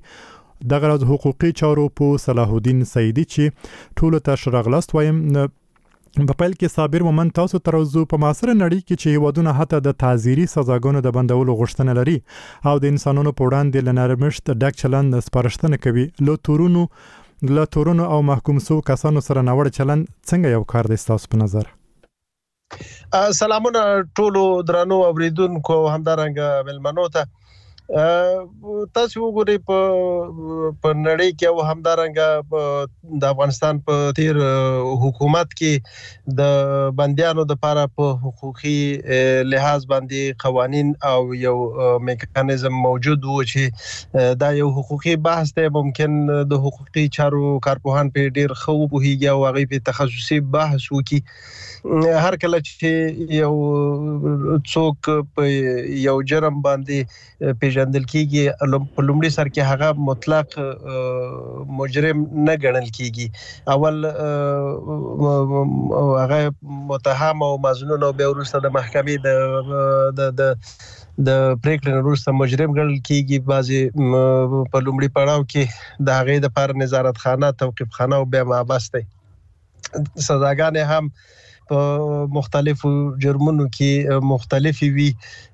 د غرض حقوقي چارو په صلاح الدین سیدی چې ټول ته شرغلاست وایم. په پیل کې صابر مومند تاسو تروزو په معاصره نړۍ کې چې هیوادونه حتی د تعزیري سزاګانو د بندولو غوښتنه لري او د انسانانو په وړاندې لنرمشت ډک چلند سپارښتنه کوي له تورونو او محکوم سو کسانو سره ناوړه چلند څنګه یو کار دی تاسو په نظر؟ سلامونه ټولو درنو اوریدونکو همدارنګه ملمنو ته. تاسو وګورئ په نړۍ کې او همدارنګه د افغانستان په تیر حکومت کې د بنديانو د لپاره په حقوقي لحاظ باندې قوانين او یو میکانیزم موجود وو چې دا یو حقوقي بحث دی. ممکن د حقوقي چارو کارپوهان په ډیر خو بوهیږي او هغه په تخصصي بحث وکړي. هر کله چې یو څوک په یو جرم باندې پیژندل کیږي په لومړي سر کې هغه مطلق مجرم نه ګڼل کیږي. اول هغه متهم او مظنون او بیا وروسته د محکمې د پریکړې وروسته مجرم ګڼل کیږي. بعضي په لومړي پړاو کې د هغې د پر نظارت خانه، توقیف خانه او بیا محبس دی. سزاګانې هم په مختلفو جرمونو کې مختلفي وي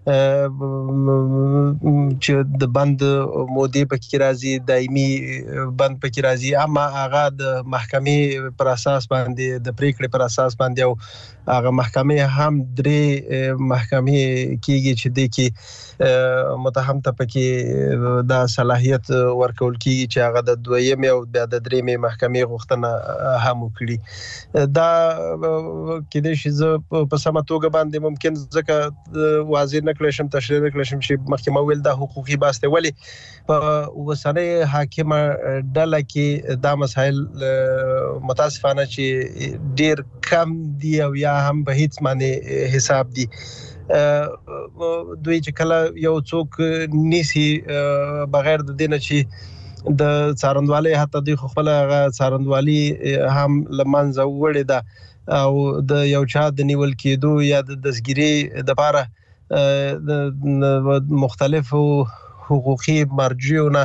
چې د بند مودې پکې راځي، دایمي بند پکې راځي، اما هغه د محکمې پر اساس باندې د پریکړې پر اساس باندې او هغه محکمې هم درې محکمې کېږي چې د کې متهم ته پکې دا صلاحیت ورکول کېږي چې هغه د دویمې او بیا د درېمې محکمې غوښتنه هم وکړي. دا کېدای شي زه په سمه توګه باندې ممکن ځکه واضح نه کړی شم، تشریح نه کړی شم چې مخکې ما ویل دا حقوقي بحث دی. ولې په اوسنۍ حاکمه ډله کې دا مسایل متاسفانه چې ډیر کم دي او یا هم په هیڅ معنی حساب دي. دوی چې کله یو څوک نیسی بغیر د دینه چې د څارندوالۍ حتی دوی خپل څارندوالي هم لمنځه وړې ده او د یو چا د نیول کېدو یا د دستګیرۍ د لپاره د مختلفو حقوقي مرجعونو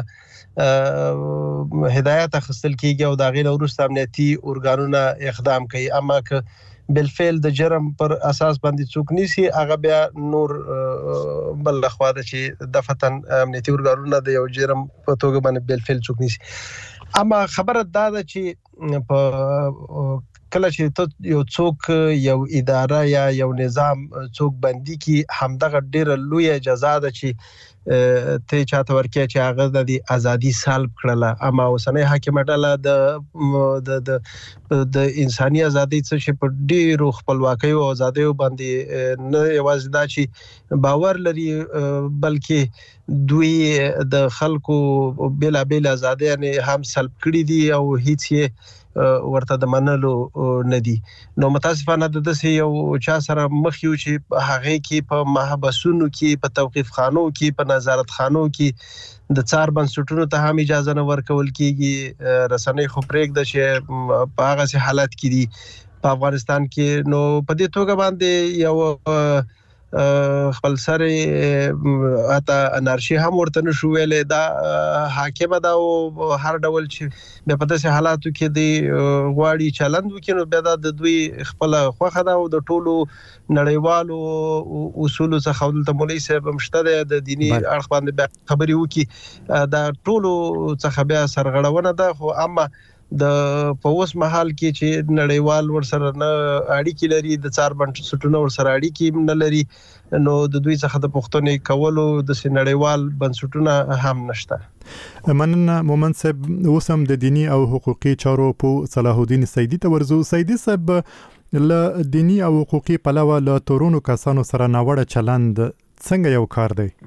هدایت اخیستل کیږي او د هغې وروسته امنیتي ارګانونه اقدام کوي. اما که بالفعل د جرم پر اساس باندې څوک نیسی هغه بیا نور بل لخوا د چې دفتن امنیتي ارګانونه د یو جرم په توګه باندې بالفعل څوک نیسی. اما خبره دا ده چې په کله چې یو څوک یو اداره یا یو نظام څوک بندي کی همدغه ډیره لوی اجازه ده چې ته چاته ورکې چې هغه د ازادي سلب کړله. اما اوسنۍ حاکمه ډله د انساني ازادي څخه په ډیرو خپلواکۍ او ازادۍ باندې نه یوازې دا چې باور لري بلکې دوی د خلکو بلا ازادۍ هم سلب کړې دي او هیڅ یې ورته د منلو نه دي. نو متاسفانه د داسې یو چا سره مخ یو چې هغه کې په محبسونو کې، په توقیف خانو کې، په نظارت خانو کې د څار بنسټونو ته هم اجازه نه ورکول کیږي. رسنۍ خو پرېږده چې په هغه حالت کې دي په افغانستان کې. نو په دې توګه باندې یو خپل سره اته انارشي هم ورته نشو ویلې. دا حاکمه دا او هر ډول چې په داسې حالاتو کې دی غواړي چلند وکړي نو بیا د دوی خپل خوخه دا او د ټولو نړیوالو اصول څخه دلته مولوی صاحب مشته د دینی اړخ باندې خبري وکړي. دا ټولو څخه بیا سرغړونه ده. خو اما د پوس محل کې چې نړیوال ورسره نه اړیکې لري، د څار بنسټونو ورسره اړیکې نه لري، نو د دوی څخه د پښتنې کولو د نړیوال بنسټونو هم نشته. مننه مومن صاحب. اوسم د دینی او حقوقي چارو په صلاح الدین سیدی ته ورزو. سیدی صاحب له دینی او حقوقي پلوه له تورونو کسانو سره ناوړه چلند څنګه یو کار دی؟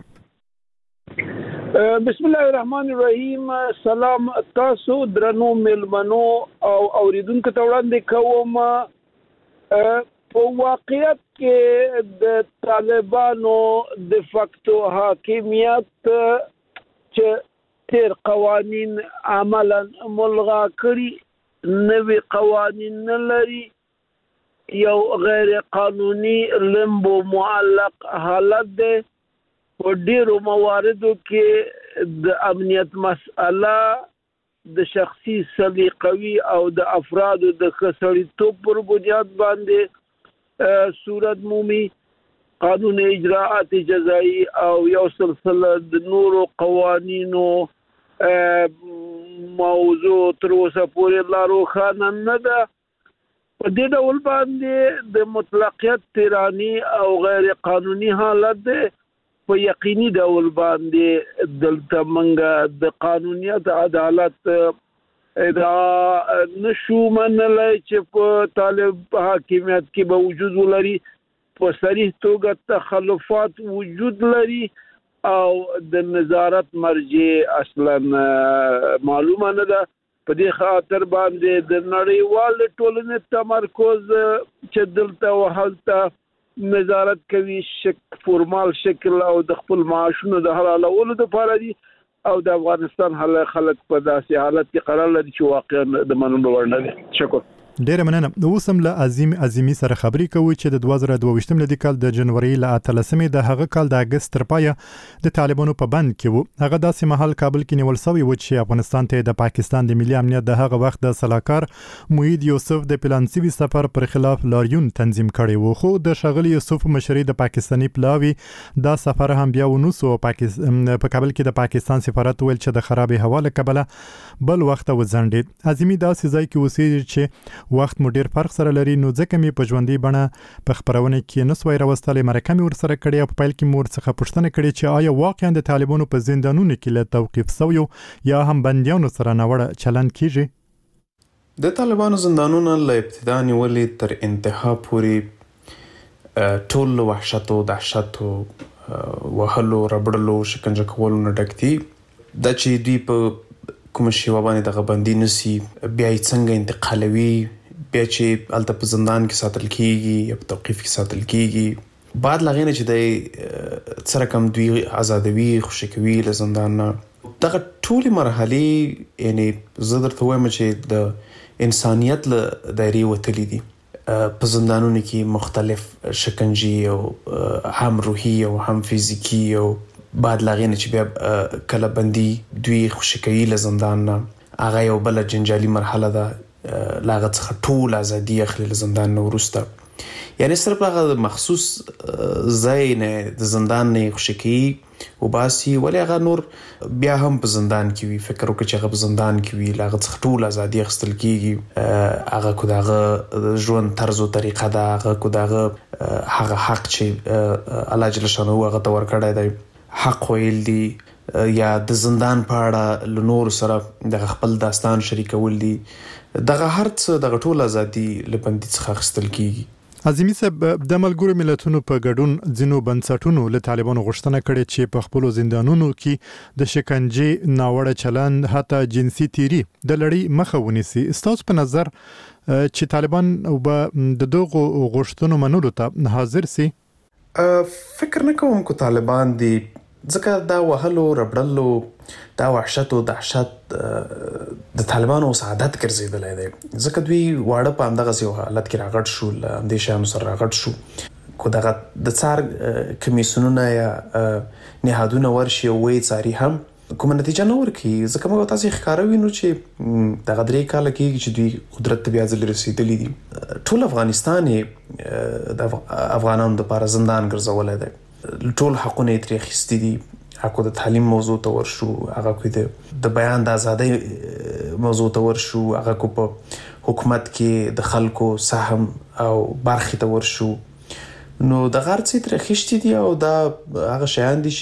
بسم الله الرحمن الرحیم. سلام تاسو درنو ملمنو او اوریدونکو ته وړاندې کوم. په واقعیت کې د طالبانو د فاکتو حاکمیت چې تیر قوانین عملا ملغا کړي، نوی قوانین نه لري، یو غیر قانوني لمبو معلق حالت دی. په ډیرو مواردو کې د امنیت مسأله د شخصي سلیقوي او د افرادو د خسړیتوب پر بنیاد باندې صورت مومي. قانون اجراءات جزایی او یو سلسله د نورو قوانینو موضوع تر اوسه پورې لا روښانه نه ده. په دې ډول باندې د مطلقیت تیرانی او غیر قانوني حالت دی. په یقیني ډول باندې دلته منګه د قانونیت عدالت دا نشو منلای چې په طالب حاکمیت کې به وجود ولري په صریح توګه تخلفات وجود لري او د نظارت مرجع اصلا معلومه نه ده په دې خاطر باندې د نړیوال ټولنې تمرکز چې دلته وهلته نظارت کوي فورمال شکل او د خپل معاشونو د حلالولو لپاره دي او د افغانستان خلک په داسې حالت کې قرار لري چې واقعا د منلو وړ نه دي. شکر. ډیره مننه. اوس هم له عظیمي سره خبرې کوو چې د 2022 لدی کال د جنوري له 13مې د هغه کال د اگست تر پایه د طالبانو په بند کې وو. هغه داسې محل کابل کې نیول شوی و چې افغانستان ته د پاکستان د ملي امنیت د هغه وخت د سلاکار موحد یوسف د پلانسوي سفر پر خلاف لاریون تنظیم کړی و، خو د شغل یوسف مشري د پاکستاني پلاوی دا سفر هم بیا ونوسو. په کابل کې د پاکستان سفارت ویل چې د خرابې هوا له کبله بل وخت وځنډید. عظیمي داسې ځای کې اوسېږي چې وخت مو ډیر فرق سره لري، نو ځکه مې په ژوندۍ بڼه په خبرونه کې نسوای راوستلې. مرکه مې ورسره کړې او په پیل کې مور څخه پوښتنه کړې چې آیا واقعا د طالبانو په زندانونو کې له توقیف سویو یا هم بندیانو سره ناوړه چلند کیږي؟ د طالبانو زندانونه له ابتدا نیولې تر انتها پورې ټول وحشت او دهشت او وهلو ربړلو شکنجه کولو نه ډک دي. دا چې دوی په کوم شیوه باندې دغه بندي نسی بیا یې څنګه انتقالوي، بیا چې هلته په زندان کې ساتل کیږي یا په توقیف کې ساتل کیږي، بعد لغې نه چې د څه رقم دوی آزادوي خوشي کوي له زندان نه. دغه ټولې مرحلې یعنی زه درته وایم چې د انسانیت له دایرې وتلي دي. په زندانونو کې مختلف شکنجې او هم روحي او هم فزیکی او بعد لغې نه چې بیا کله بندي دوی خوشي کوي له زندان نه، هغه یو بل جنجالي مرحله ده. لاغه څخه ټول ازادي اخلي له زندان نه وروسته، یعنی صرف هغه مخصوص ځای نه د زندان نه خوشي کوي او باسي، ولی هغه نور بیا هم په زندان کې وي. فکر وکړه چې هغه په زندان کې وي، لاغه څخه ټول ازادي اخیستل کیږي. هغه کو دغه ژوند طرز او طریقه ده، هغه کو دغه هغه حق چې الله جل شانه هغه ته ورکړی دی، حق ویل دي یا د زندان په اړه له نور سره د خپل داستان شریکول دي. دغه هر څه دغه ټول ازادي له بندي څخه اخیستل کیږي. عظیمي صاحب، د ملګرو ملتونو په ګډون ځینو بنسټونو له طالبانو غوښتنه کړې چې په خپل زندانونو کې د شکنجې ناوړه چلند حتی جنسي تیری د لړۍ مخه ونیسي. ستاسو په نظر چې طالبان د دغو غوښتنو منلو ته حاضر سي؟ فکر نه کوم کو طالبان دي، ځکه دا وهلو ربړلو دا وحشت او دهشت د طالبانو سعادت ګرځیدلی دی. ځکه دوی واړه په همدغه یو حالت کې راغټ شو، له همدې شیانو سره راغټ شو. کو دغه د څار کمیسیونونه یا نهادونه ورشي او وایي څاري هم کومه نتیجه نه ورکوي. ځکه موږ تاسې ښکاره وینو چې دغه 3 کاله کېږي چې دوی قدرت ته بیا ځلې رسېدلي دي. ټول افغانستان یې د افغانانو دپاره زندان ګرځولی دی، ټول حقونه یې ترې اخیستي دي. هغه د تعلیم موضوع ته ورشو، هغه کو د بیان د ازادۍ موضوع ته ورشو، هغه کو په حکومت کې د خلکو سهم او برخې ته ورشو. نو د غرڅې ترې اخیستي دي او دا هغه شیان دي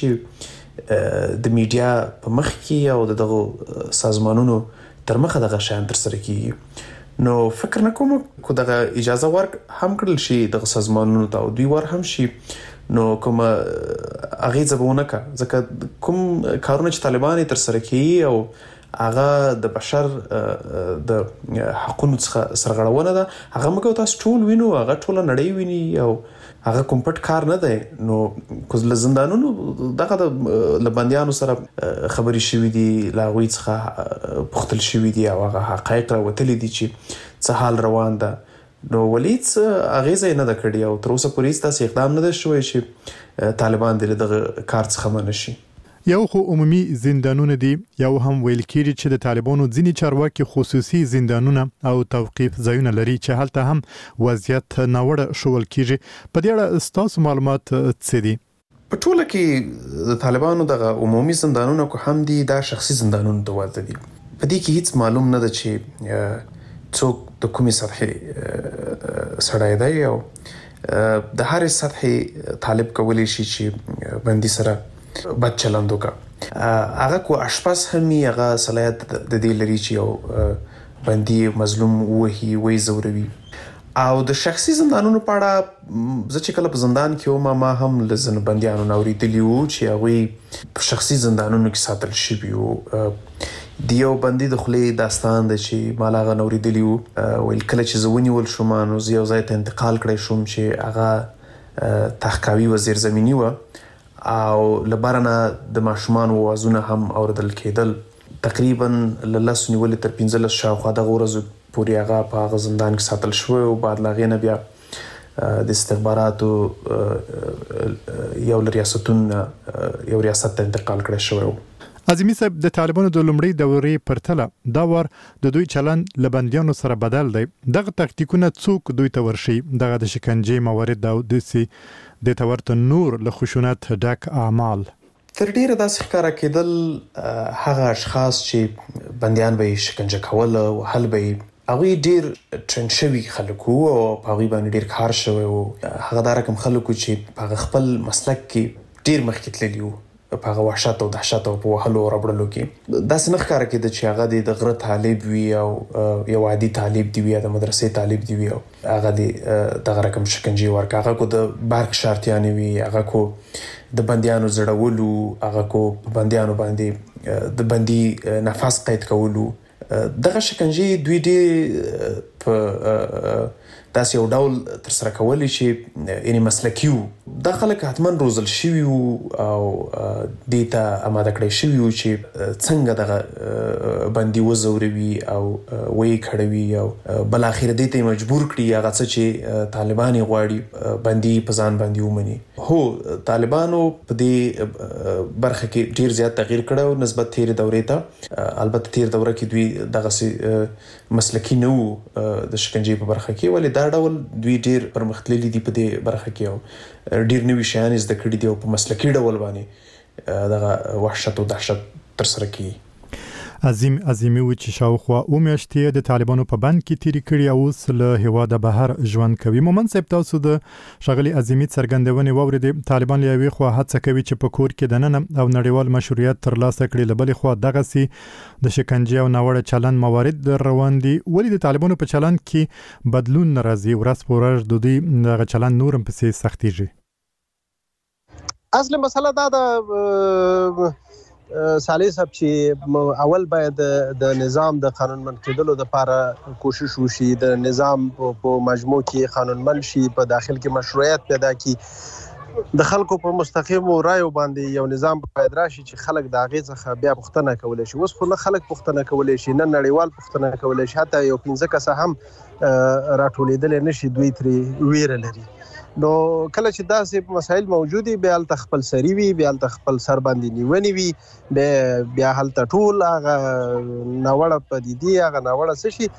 چې د میډیا په مخ کې او دغه سازمانونو تر مخه دغه شیان ترسره کیږي. نو فکر نه کوم کو دغه اجازه ورک هم کړل شي دغه سازمانونو ته او دوی ور هم شي، نو کوم اغیزه به ونه کا. ځکه کوم کارونه چې طالبان تر سره کوي او هغه د بشر د حقوقو څخه سرغړونه ده، هغه موږ تاسو ټول وینو، هغه ټول نړۍ ویني او هغه کوم پټ کار نه دی. نو کوزله زندانونو دغه د لبندیانو سره خبري شوې دي، لا غوي څخه پختل شوې دي او هغه حقایق راوتلي دي چې څه حال روان ده. نو ولیت اغیزه نه د کړی او تر اوسه پورې تاسو اقدام نه شوی چې طالبان دغه کار څخه منع شي. یو خو عمومي زندانونه دي، یو هم ویل کېږي چې د طالبانو ځینې چارواکي خصوصي زندانونه او توقیف ځایونه لري چې هلته هم وضعیت ناوړه شول کېږي. په دې اړه ستاسو معلومات څه دي؟ په ټوله کې د طالبانو دغه عمومي زندانونه کو هم دي، دا شخصي زندانونه ته ورته دي. په دې کې هیڅ معلوم نه ده چې څوک د کومې سطحې سړی دی او د هر سطحې طالب کولی شي چې بندي سره بد چلند وکړي. هغه کو اشپز هم هغه صلاحیت د دې لري چې یو بندي مظلوم وهي زوروي. او د شخصي زندانونو په اړه زه چې کله په زندان کې ما هم لزن بنديانو نوریدلی وو چې هغه په شخصي زندانونو کې ساتل شوی وو. دیو بندي د خلی داستان د چې مالاغه نوریدلی وو ویل کله چې زونی ول شوم نو زه یو ځای ته انتقال کړی شوم چې هغه تحقاوي وزیر زمینی و او لبرنه د ماشومان وازونه هم اوردل کېدل. تقریبا لسنی ول تر 15 شاوخوا د غورزو پورې هغه په هغه زندان کې ساتل شوی او بعد لاغې نه بیا د استخباراتو یو ریاست ته انتقال کړی شوی. عظیمی صاحب د طالبانو د لومړۍ دورې پرتله دا وار د دوی چلند لبندیانو سره بدل دی. دغه تاکتیکونه څوک دوی ته ورشي؟ دغه د شکنجې موارد او د تورته نور له خشونت ډک اعمال تر ډیره داسې ښکاره کېدل هغه اشخاص چې بندیان به شکنجه کول او حل به هغه ډیر ټرند شوی خلک وو او هغه باندې ډیر کار شوی وو. هغه دا رقم خلکو چې هغه خپل مسلک کې ډیر مخکې تللی وو په هغه وحشت او دهشت او په وهلو او ربړلو کې. داسې نه ښکاره کېده چې هغه د غره طالب وي او یو عادي طالب دی وي یا د مدرسې طالب دی وي او هغه دغه رقم شکنجې ورکړه. هغه کو د بارک شرطیانې وي، هغه کو د بندیانو زړولو، هغه کو بندیانو باندې د بندي نفس قید کولو. دغه شکنجې دوی ډېر په داسې یو ډول تر سره کولی چې یعنی مسلکي وو. دا خلک حتما روزل شوي وو او دې ته اماده کړی شوي وو چې څنګه دغه بندي وزوروي او ویې کړوي او بالاخره دې ته مجبور کړي هغه څه چې طالبان یې غواړي بندي په ځان باندې ومني. هو طالبانو په دې برخه کې ډیر زیات تغییر کړو نسبت تیر دورې ته. البته تیر دوره کې دوی دغه مسلکي نه وو د شکنجې په برخه کې، ولې دا ډول دوی ډیر پرمختللي دي په دې برخه کې او ډیر نوي شیان زده کړي دي او په مسلکي ډول باندې دغه وحشت او دهشت تر سره کوي. عظیمی و چې شاوخوا او میاشتې د طالبانو په بند کې تیری کړي او اوس له هواده بهر ژوند کوي. مومن صاحب تاسو د شغلي عظیمی څرګندونې واوریدې. طالبان له یوې خوا هڅه کوي چې په کور کې دننه او نړیوال مشروعیت ترلاسه کړي، له بلې خوا دغسې د شکنجې او ناوړه چلند موارد روان دي. ولې د طالبانو په چلند کې بدلون نه راځي؟ ورځ په ورځ د دوی دغه چلند نور هم پسې سختېږي. اصل مسله دا ده صالح صاحب چې اول باید د نظام د قانونمند کېدلو لپاره کوشش وشي، د نظام په مجموع کې قانونمند شي، په داخل کې مشروعیت پیدا کی، د خلکو په مستقیم رایو باندې یو نظام باید راشي چې خلک د هغې څخه بیا پوښتنه کولی شي. اوس خو نه خلک پوښتنه کولی شي، نه نړیوال پوښتنه کولی شي، حتی یو 15 کسه هم راټولېدلی نه شي، دوی ترې ویره لري. نو کله چې داسې مسایل موجود وي بیا هلته خپل سري وي، بیا هلته خپل سر باندې نیونې وي، بیا هلته ټول هغه ناوړه پدیدې، هغه ناوړه څه شي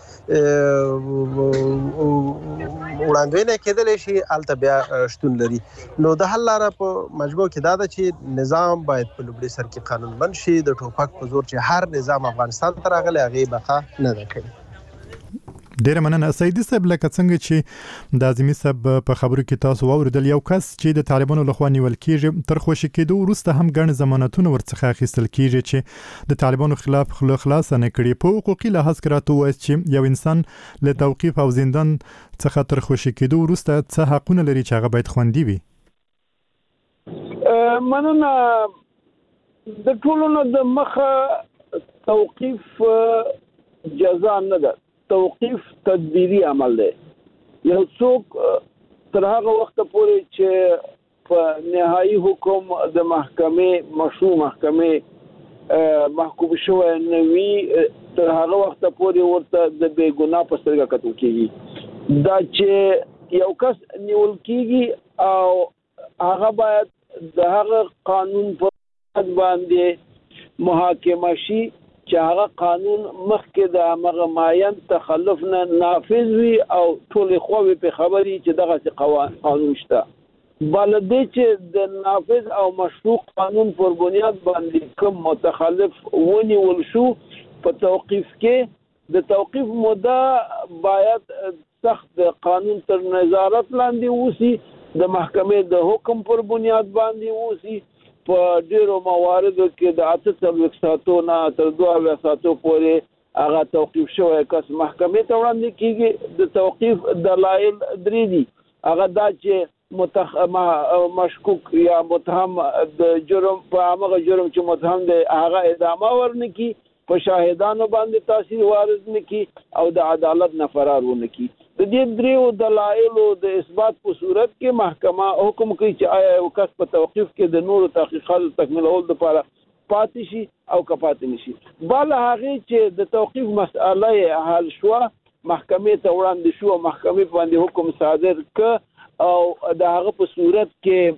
وړاندوینه کېدلی شي، هلته بیا شتون لري. نو د حل لاره په مجموع کې دا ده چې نظام باید په لومړي سر کې قانونمند شي. د ټوپک په زور چې هر نظام افغانستان ته راغلی هغې بقا نه ده کړې. ډیره مننه سیدی صاحب. لکه څنګه چې د عظیمی صاحب په خبرو کې تاسو واوریدل، یو کس چې د طالبانو لخوا نیول کیږي تر خوشي کېدو وروسته هم ګڼ ضمانتونه ورڅخه اخیستل کیږي چې د طالبانو خلاف خلاص نه کړي. په حقوقي لحاظ کې راته وایي چې یو انسان له توقیف او زندان څخه تر خوشي کېدو وروسته څه حقونه لري چې هغه باید خوندي وي؟ مننه. د ټولو د مخه توقیف جزا نه ده، توقیف تدبیری عمل دی. یو څوک تر هغه وخت پورې چې په نهایي حکم د محکمې مشروع محکمې محکوم شوی نه وي، تر هغه وخت پورې ورته د بې ګناه په سترګه کتل کېږي. دا چې یو کس نیول کېږي او هغه باید د هغه قانون په باندې محاکمه شي چې هغه قانون مخکې د هغه معین تخلف نه نافذ وي او ټولې خواوې په خبري چې دغه قانون شته. بلدې چې د نافذ او مشروع قانون پر بنیاد باندې کوم متخلف ونیول شو، په توقیف کې د توقیف موده باید سخت قانون تر نظارت لاندې وسی د محکمې د حکم پر بنیاد باندې وسی په ډیرو مواردو کې د 48 ساعتو نه تر 2 ساعتو پورې هغه توقیف شوی کس محکمې ته وړاندې کیږي د توقیف دلایل درې دي هغه دا چې مشکوک یا متهم د جرم په هغه جرم چې متهم دی هغه ادامه ورنکي په شاهدانو باندې تاثیر وارد نکي او د عدالت نه فرار ونکي د دې دریو دلایلو د اثبات په صورت کې محکمه حکم کوي چې آیا یو کس په توقیف کې د نورو تحقیقاتو تکمیلولو لپاره پاتې شي او کپاتې نشي بل هغه چې د توقیف مسأله حل شو محکمې ته وړاندې شو محکمې باندې حکم صادر ک او د هغه په صورت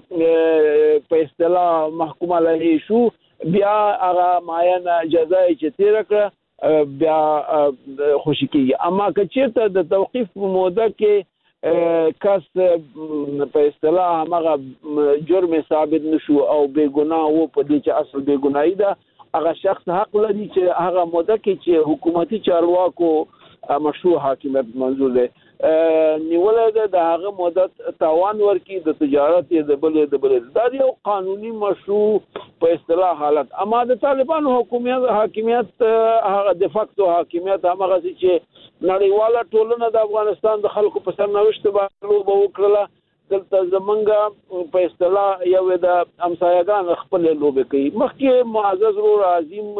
کې په اصطلاح محکوم علیه شو بیا هغه معینه جزای چې تیر کړ بیا خوشی کیږي اما که چیرته د توقیف په موده کې کس په اصطلاح هغه جرم ثابت نشو او بے ګناه وو په دې چې اصل بے ګناهی ده هغه شخص حق لري چې هغه موده کې چې حکومتي چارواکو مشروع حاکمیت منظور ده نیولې د هغه مدت تاوان ورکی د تجارت د بل دا یو قانوني مشروع په اصطلاح حالت اما د طالبانو حاکمیت هغه د فاکتو حاکمیت هغه چې نړیواله ټولنه د افغانستان د خلکو په سرنوشت باندې وکړه دلته زمونږ په اصطلاح یو د امسایگان خپل لوبه کوي مخکې معزز رو عظیم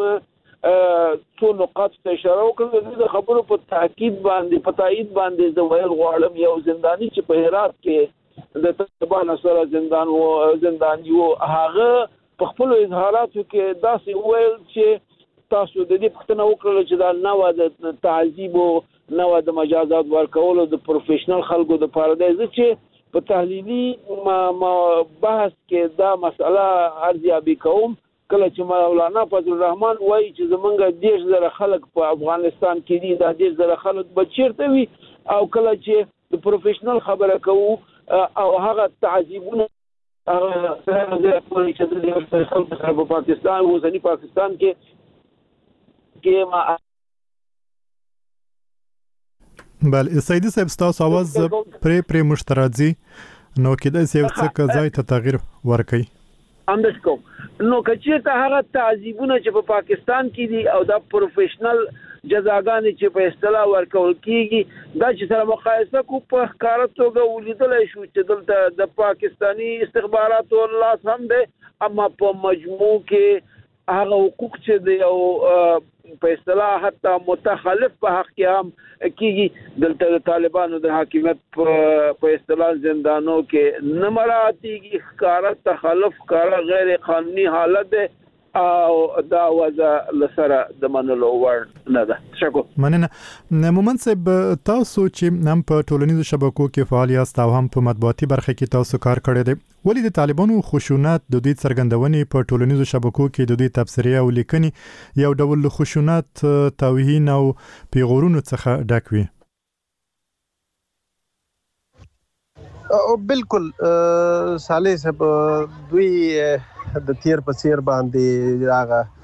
څو نقاط ته اشاره وکړه د خبرو په تاکید باندې په تایید باندې زه ویل غواړم یو زندانی چې په هرات کې د طالبانو سره زندانی وو هغه په خپل اظهاراتو کې داسې ویل چې تاسو د دې پوښتنه وکړه چې دا نوې د تعذيب او نوې د مجازات ورکولو د پروفیشنل خلکو د پاره دی چې په تحلیلي بحث کې دا مسله ارزیابي کوم کله چې مولانا فضل الرحمن وایي چې زمونږ 10,000 خلک په افغانستان کې دي دا 10,000 خلک به چیرته وي او کله چې د پروفیشنل خبره کوو او هغه تعذيبونه هغه څنګه چې د خلکو سره په پاکستان او ځنی پاکستان کې ما بل سیدی صاحب تاسو आवाज پرې مشترازي نو کې د یو څه ځای ته تغییر ورکړي اندشکو نو کچې ته هغه تعذيبونه چې په پاکستان کې دي او د پروفیشنل جزاګانې چې په اصطلاح ورکول کیږي دا چې سره مقایسه کو په ښکارا توګه ولیدل شو چې دلته د پاکستانی استخباراتو لاس هم ده اما په مجموع کې هغه حقوق چې دی او په اصطلاح حتی متخلف په حق کې هم کیږي دلته د طالبانو د حاکمیت په اصطلاح زندانو کې نه مراتیږي ښکارا تخلف ښکارا غیر قانوني حالت ده او دا وضع لسره د منلو وړ نه ده شکر مننه مومن صاحب تاسو چې هم په ټولنیزو شبکو کې فعال یاست او هم په مطبوعاتي برخه کې تاسو کار کړی دی ولې د طالبانو خشونت د دوی څرګندونې په ټولنیزو شبکو کې د دوی تبصرې او لیکنې یو ډول خشونت توهین او پیغورونو څخه ډک وي او بالکل صالح صاحب دوی د تیر په سیر باندې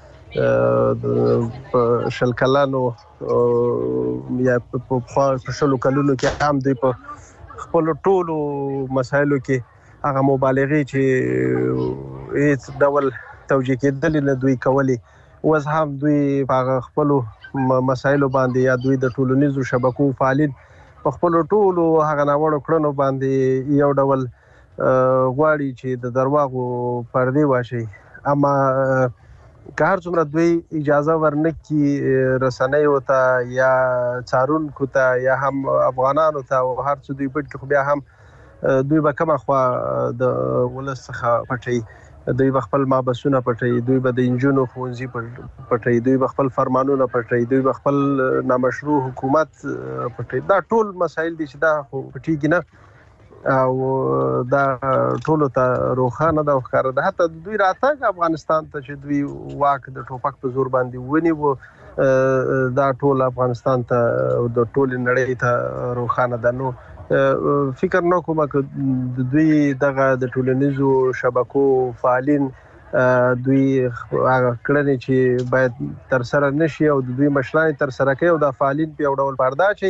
هغه شلکلانو یا په شلو کلونو کې هم دوی په خپل ټولو مسایلو کې هغه مبالغه چې هیڅ ډول توجیه کېدل نه دوی کولی اوس هم دوی هغه خپل مسایلو باندې یا دوی د ټولنیزو شبکو فعالین په خپل ټولو هغه ناوړو کړنو باندې یو ډول غواړي چې د درواغو پردې واشي اما که هر څومره دوی اجازه ورنکړي رسنیو ته یا څارونکو ته یا هم افغانانو ته او هر څه دوی پټ خو بیا هم دوی به کومه خوا د ولس څخه پټي دوی خپل مابسونه پټي دوی به د انجونو ښوونځي پټي دوی خپل فرمانونه پټي دوی خپل نامشروع حکومت پټي دا ټول مسایل دي چې دا پټيږي نه او دا ټول ته روخانه د ښکار ده حتی دوی راتګ افغانستان ته چې دوی واک د ټوپک په زور باندې ونیو دا ټول افغانستان ته د ټول نړۍ ته روخانه ده نو فکر نه کوم چې دوی دغه د ټولنیزو شبکو فعالین دوی هغه کړنې چې باید تر سره نشي او دوی مشران تر سره کوي او د فعالین په ډول پردا شي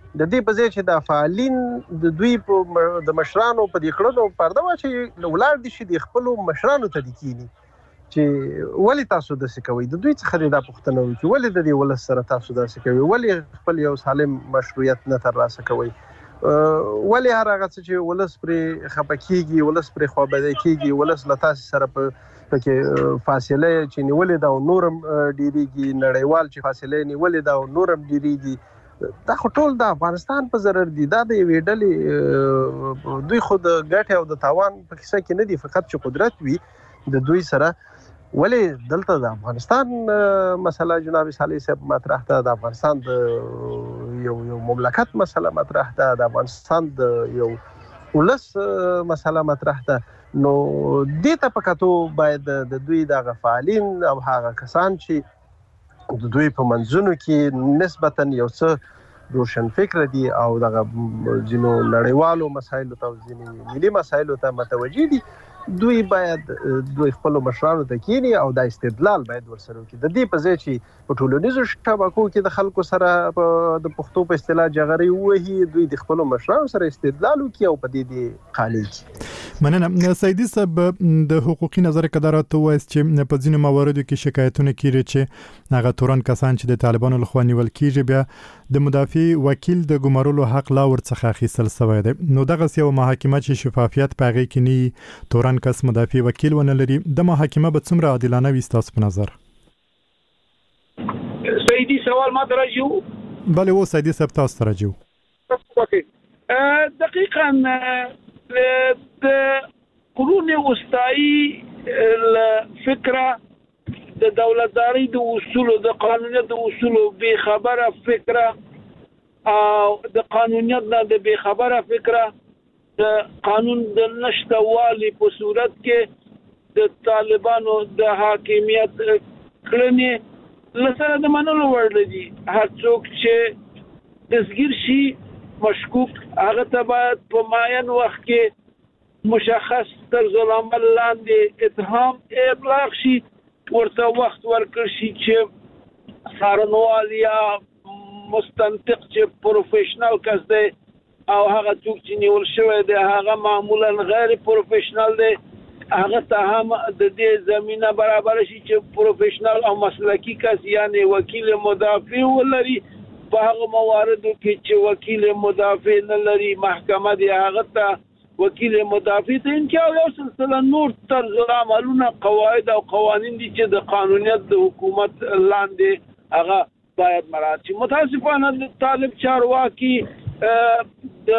د دې په ځای چې د فعالین د دوی په د مشرانو په دې کړنو پرده واچي ولر دي چې د خپل مشرانو ته دکینی چې ولی تاسو د سکوي د دوی څخه د پښتنو کې ولی د دې ولس سره تاسو د سکوي ولی خپل یو سالم مشروعیت نه ترلاسه کوي ولی هر هغه چې ولس پر خپکیږي ولس پر خوابده کیږي ولس له تاسو سره په کې فاصله چې نیولې دا نورم ډیریږي نړیوال چې فاصله نیولې دا نورم ډیریږي دا ټول د افغانستان په ضرر دي دا د ویډلې دوی خود ګټه او د تاوان په کیسه کې نه دي فقط چې قدرت وي د دوی سره ولی دلته د افغانستان مسله جناب صالح صاحب مطرح ده د افغانستان د یو مملکت مسله مطرح ده د افغانستان د یو ولس مسله مطرح ده نو دې ته پکاتو باید د دوی د فعالین او هغه کسان چې د دوی په منځونو کې نسبتا یو څه روشن فکر دي او دغه جنو نړیوالو مسایلو ته ځینې ملي مسایلو ته متوجي دي دوی باید دوی خپل مشرانو ته کینی او د استدلال باید ورسره وکړي د دې په ځای چې په ټولنیزو شبکو کې د خلکو سره د پښتو په اصطلاح جغري وهي دوی د خپل مشرانو سره استدلال وکړي او په دې خالي مننه سیدی صاحب د حقوقي نظر قدرت وایي چې په ځینو مواردو کې شکایتونه کیږي چې هغه تورن کسان چې د طالبانو لخوا نیول کیږي بیا د مدافع وکیل د ګمارلو حق لا ورڅخه اخیستل شوی دی نو دغه یو محاکمه چې شفافیت پغې کې نه تورن کس مدافع وکیل ونه لري د محاکمه به څومره عادلانه وي تاسو په نظر سیدی سوال ما درجو بله و سیدی صاحب تاسو درجو دقیقاً د قرون وسطایی الفكره د دولتداري د اصول د قانونیت د اصول به خبره فکره او د قانونیت د به خبره فکره د قانون د نشټوالي په صورت کې د طالبانو د حاکمیت کړنې لسره د منلو وړ دي هر څوک چې دسګیر شي مشکوک هغه ته باید په معین وخت کې مشخص طرز العمل لاندې اتهام ابلاغ شي ورته وخت ورکړ شي چې څارنوال یا مستنطق چې پروفیشنل کس دی او هغه څوک چې نیول شوی دی هغه معمولا غیر پروفیشنل دی هغه ته هم د دې زمينه برابر شي چې پروفیشنل او مسلکی کس یعنی وکیل مدافع ولري په هغه مواردو کې چې وکیل مدافع نه لري محکمه دی هغه ته وکیل مدافع ته انکار یو سلسله نور طرز عملونه قواعد او قوانین دي چې د قانونیت د حکومت لاندې هغه باید مراعات شي متاسفانه د طالب چارواکي د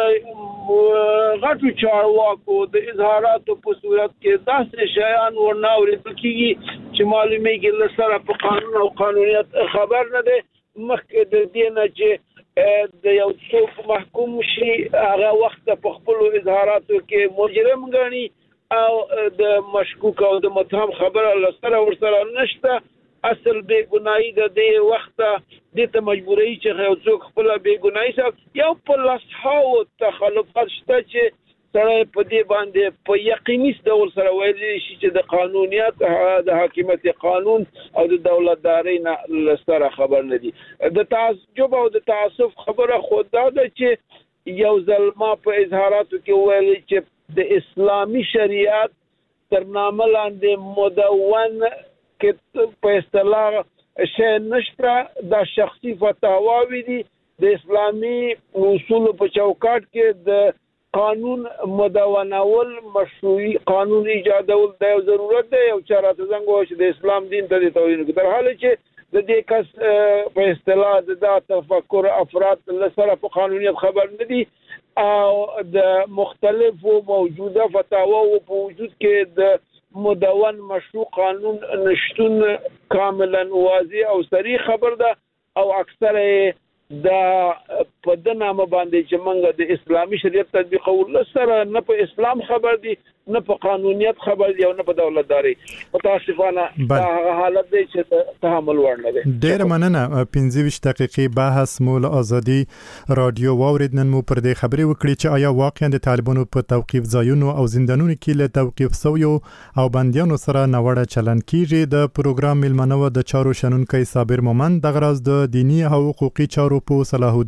غټو چارواکو د اظهاراتو په صورت کې داسې شیان ورناورېدل کېږي چې معلومیږي له سره په قانون او قانونیت خبر نه دی مخکې د دې نه چې د یو څوک محکوم شي هغه وخت په خپل اظهاراتو کې مجرم ګڼي او د مشکوک او د متهم خبره لسره ورسره نشته اصل بے ګناهي د دې وخت د ته مجبوري چې یو څوک خپل بے ګناهي سره یو په لاسحاو تخلفات شته چې سره په دې باندې په یقیني ډول سره ویل شي چې د قانونیت د حاکمیت قانون او د دولتداري نه سره خبر نه دي د تعجب او د تعصب خبره خود دا ده چې یو ظلما په اظهاراتو کې ویل چې د اسلامي شریعت تر نامه لاندې مدون کې په اصطلاح شی نشته د شخصي فتاواوي دي د اسلامي اصول په چوکاټ کې د قانون مدونول مشروعي قانون ایجادول د ضرورت دی او چارته څنګه چې د اسلام دین ته توهین کوي در حال چې د دې کس په اصطلاح د تفکر افراد لسره په قانونیت خبر نه دي او د مختلفو موجوده فتاوا او په وجود کې د مدون مشروع قانون نشتون کاملا واضح او صریح خبر ده او اکثره دا په د نامه باندې چې موږ د اسلامي شریعت تطبیقول سره نه په اسلام خبر دي نه په قانونیت خبر دي او نه په دولتداري متاسفانه دا حالت دی چې تحمل وړ نه دی ډیر مننه 15 دقیقې بحث مول ازادي رادیو واوریدنن مو پر دې خبرې وکړي چې آیا واقعا د طالبانو په توقيف ځایونو او زندانونو کې له توقيف سویو او بنديانو سره نوړه چلن کیږي د پروګرام ملمنو د چارو شنونکو صابر مومند د غرض د دینی او حقوقي چارو په صلاح الدین سید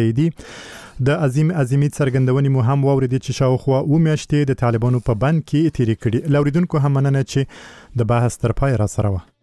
سعیدي د عظیمي څرګندونې مو هم واوریدي چې شاوخوا و میاشتې د طالبانو په بند کې تیرې کړي. لاوریدونکو هم مننه چې د بحث تر پای را سره و.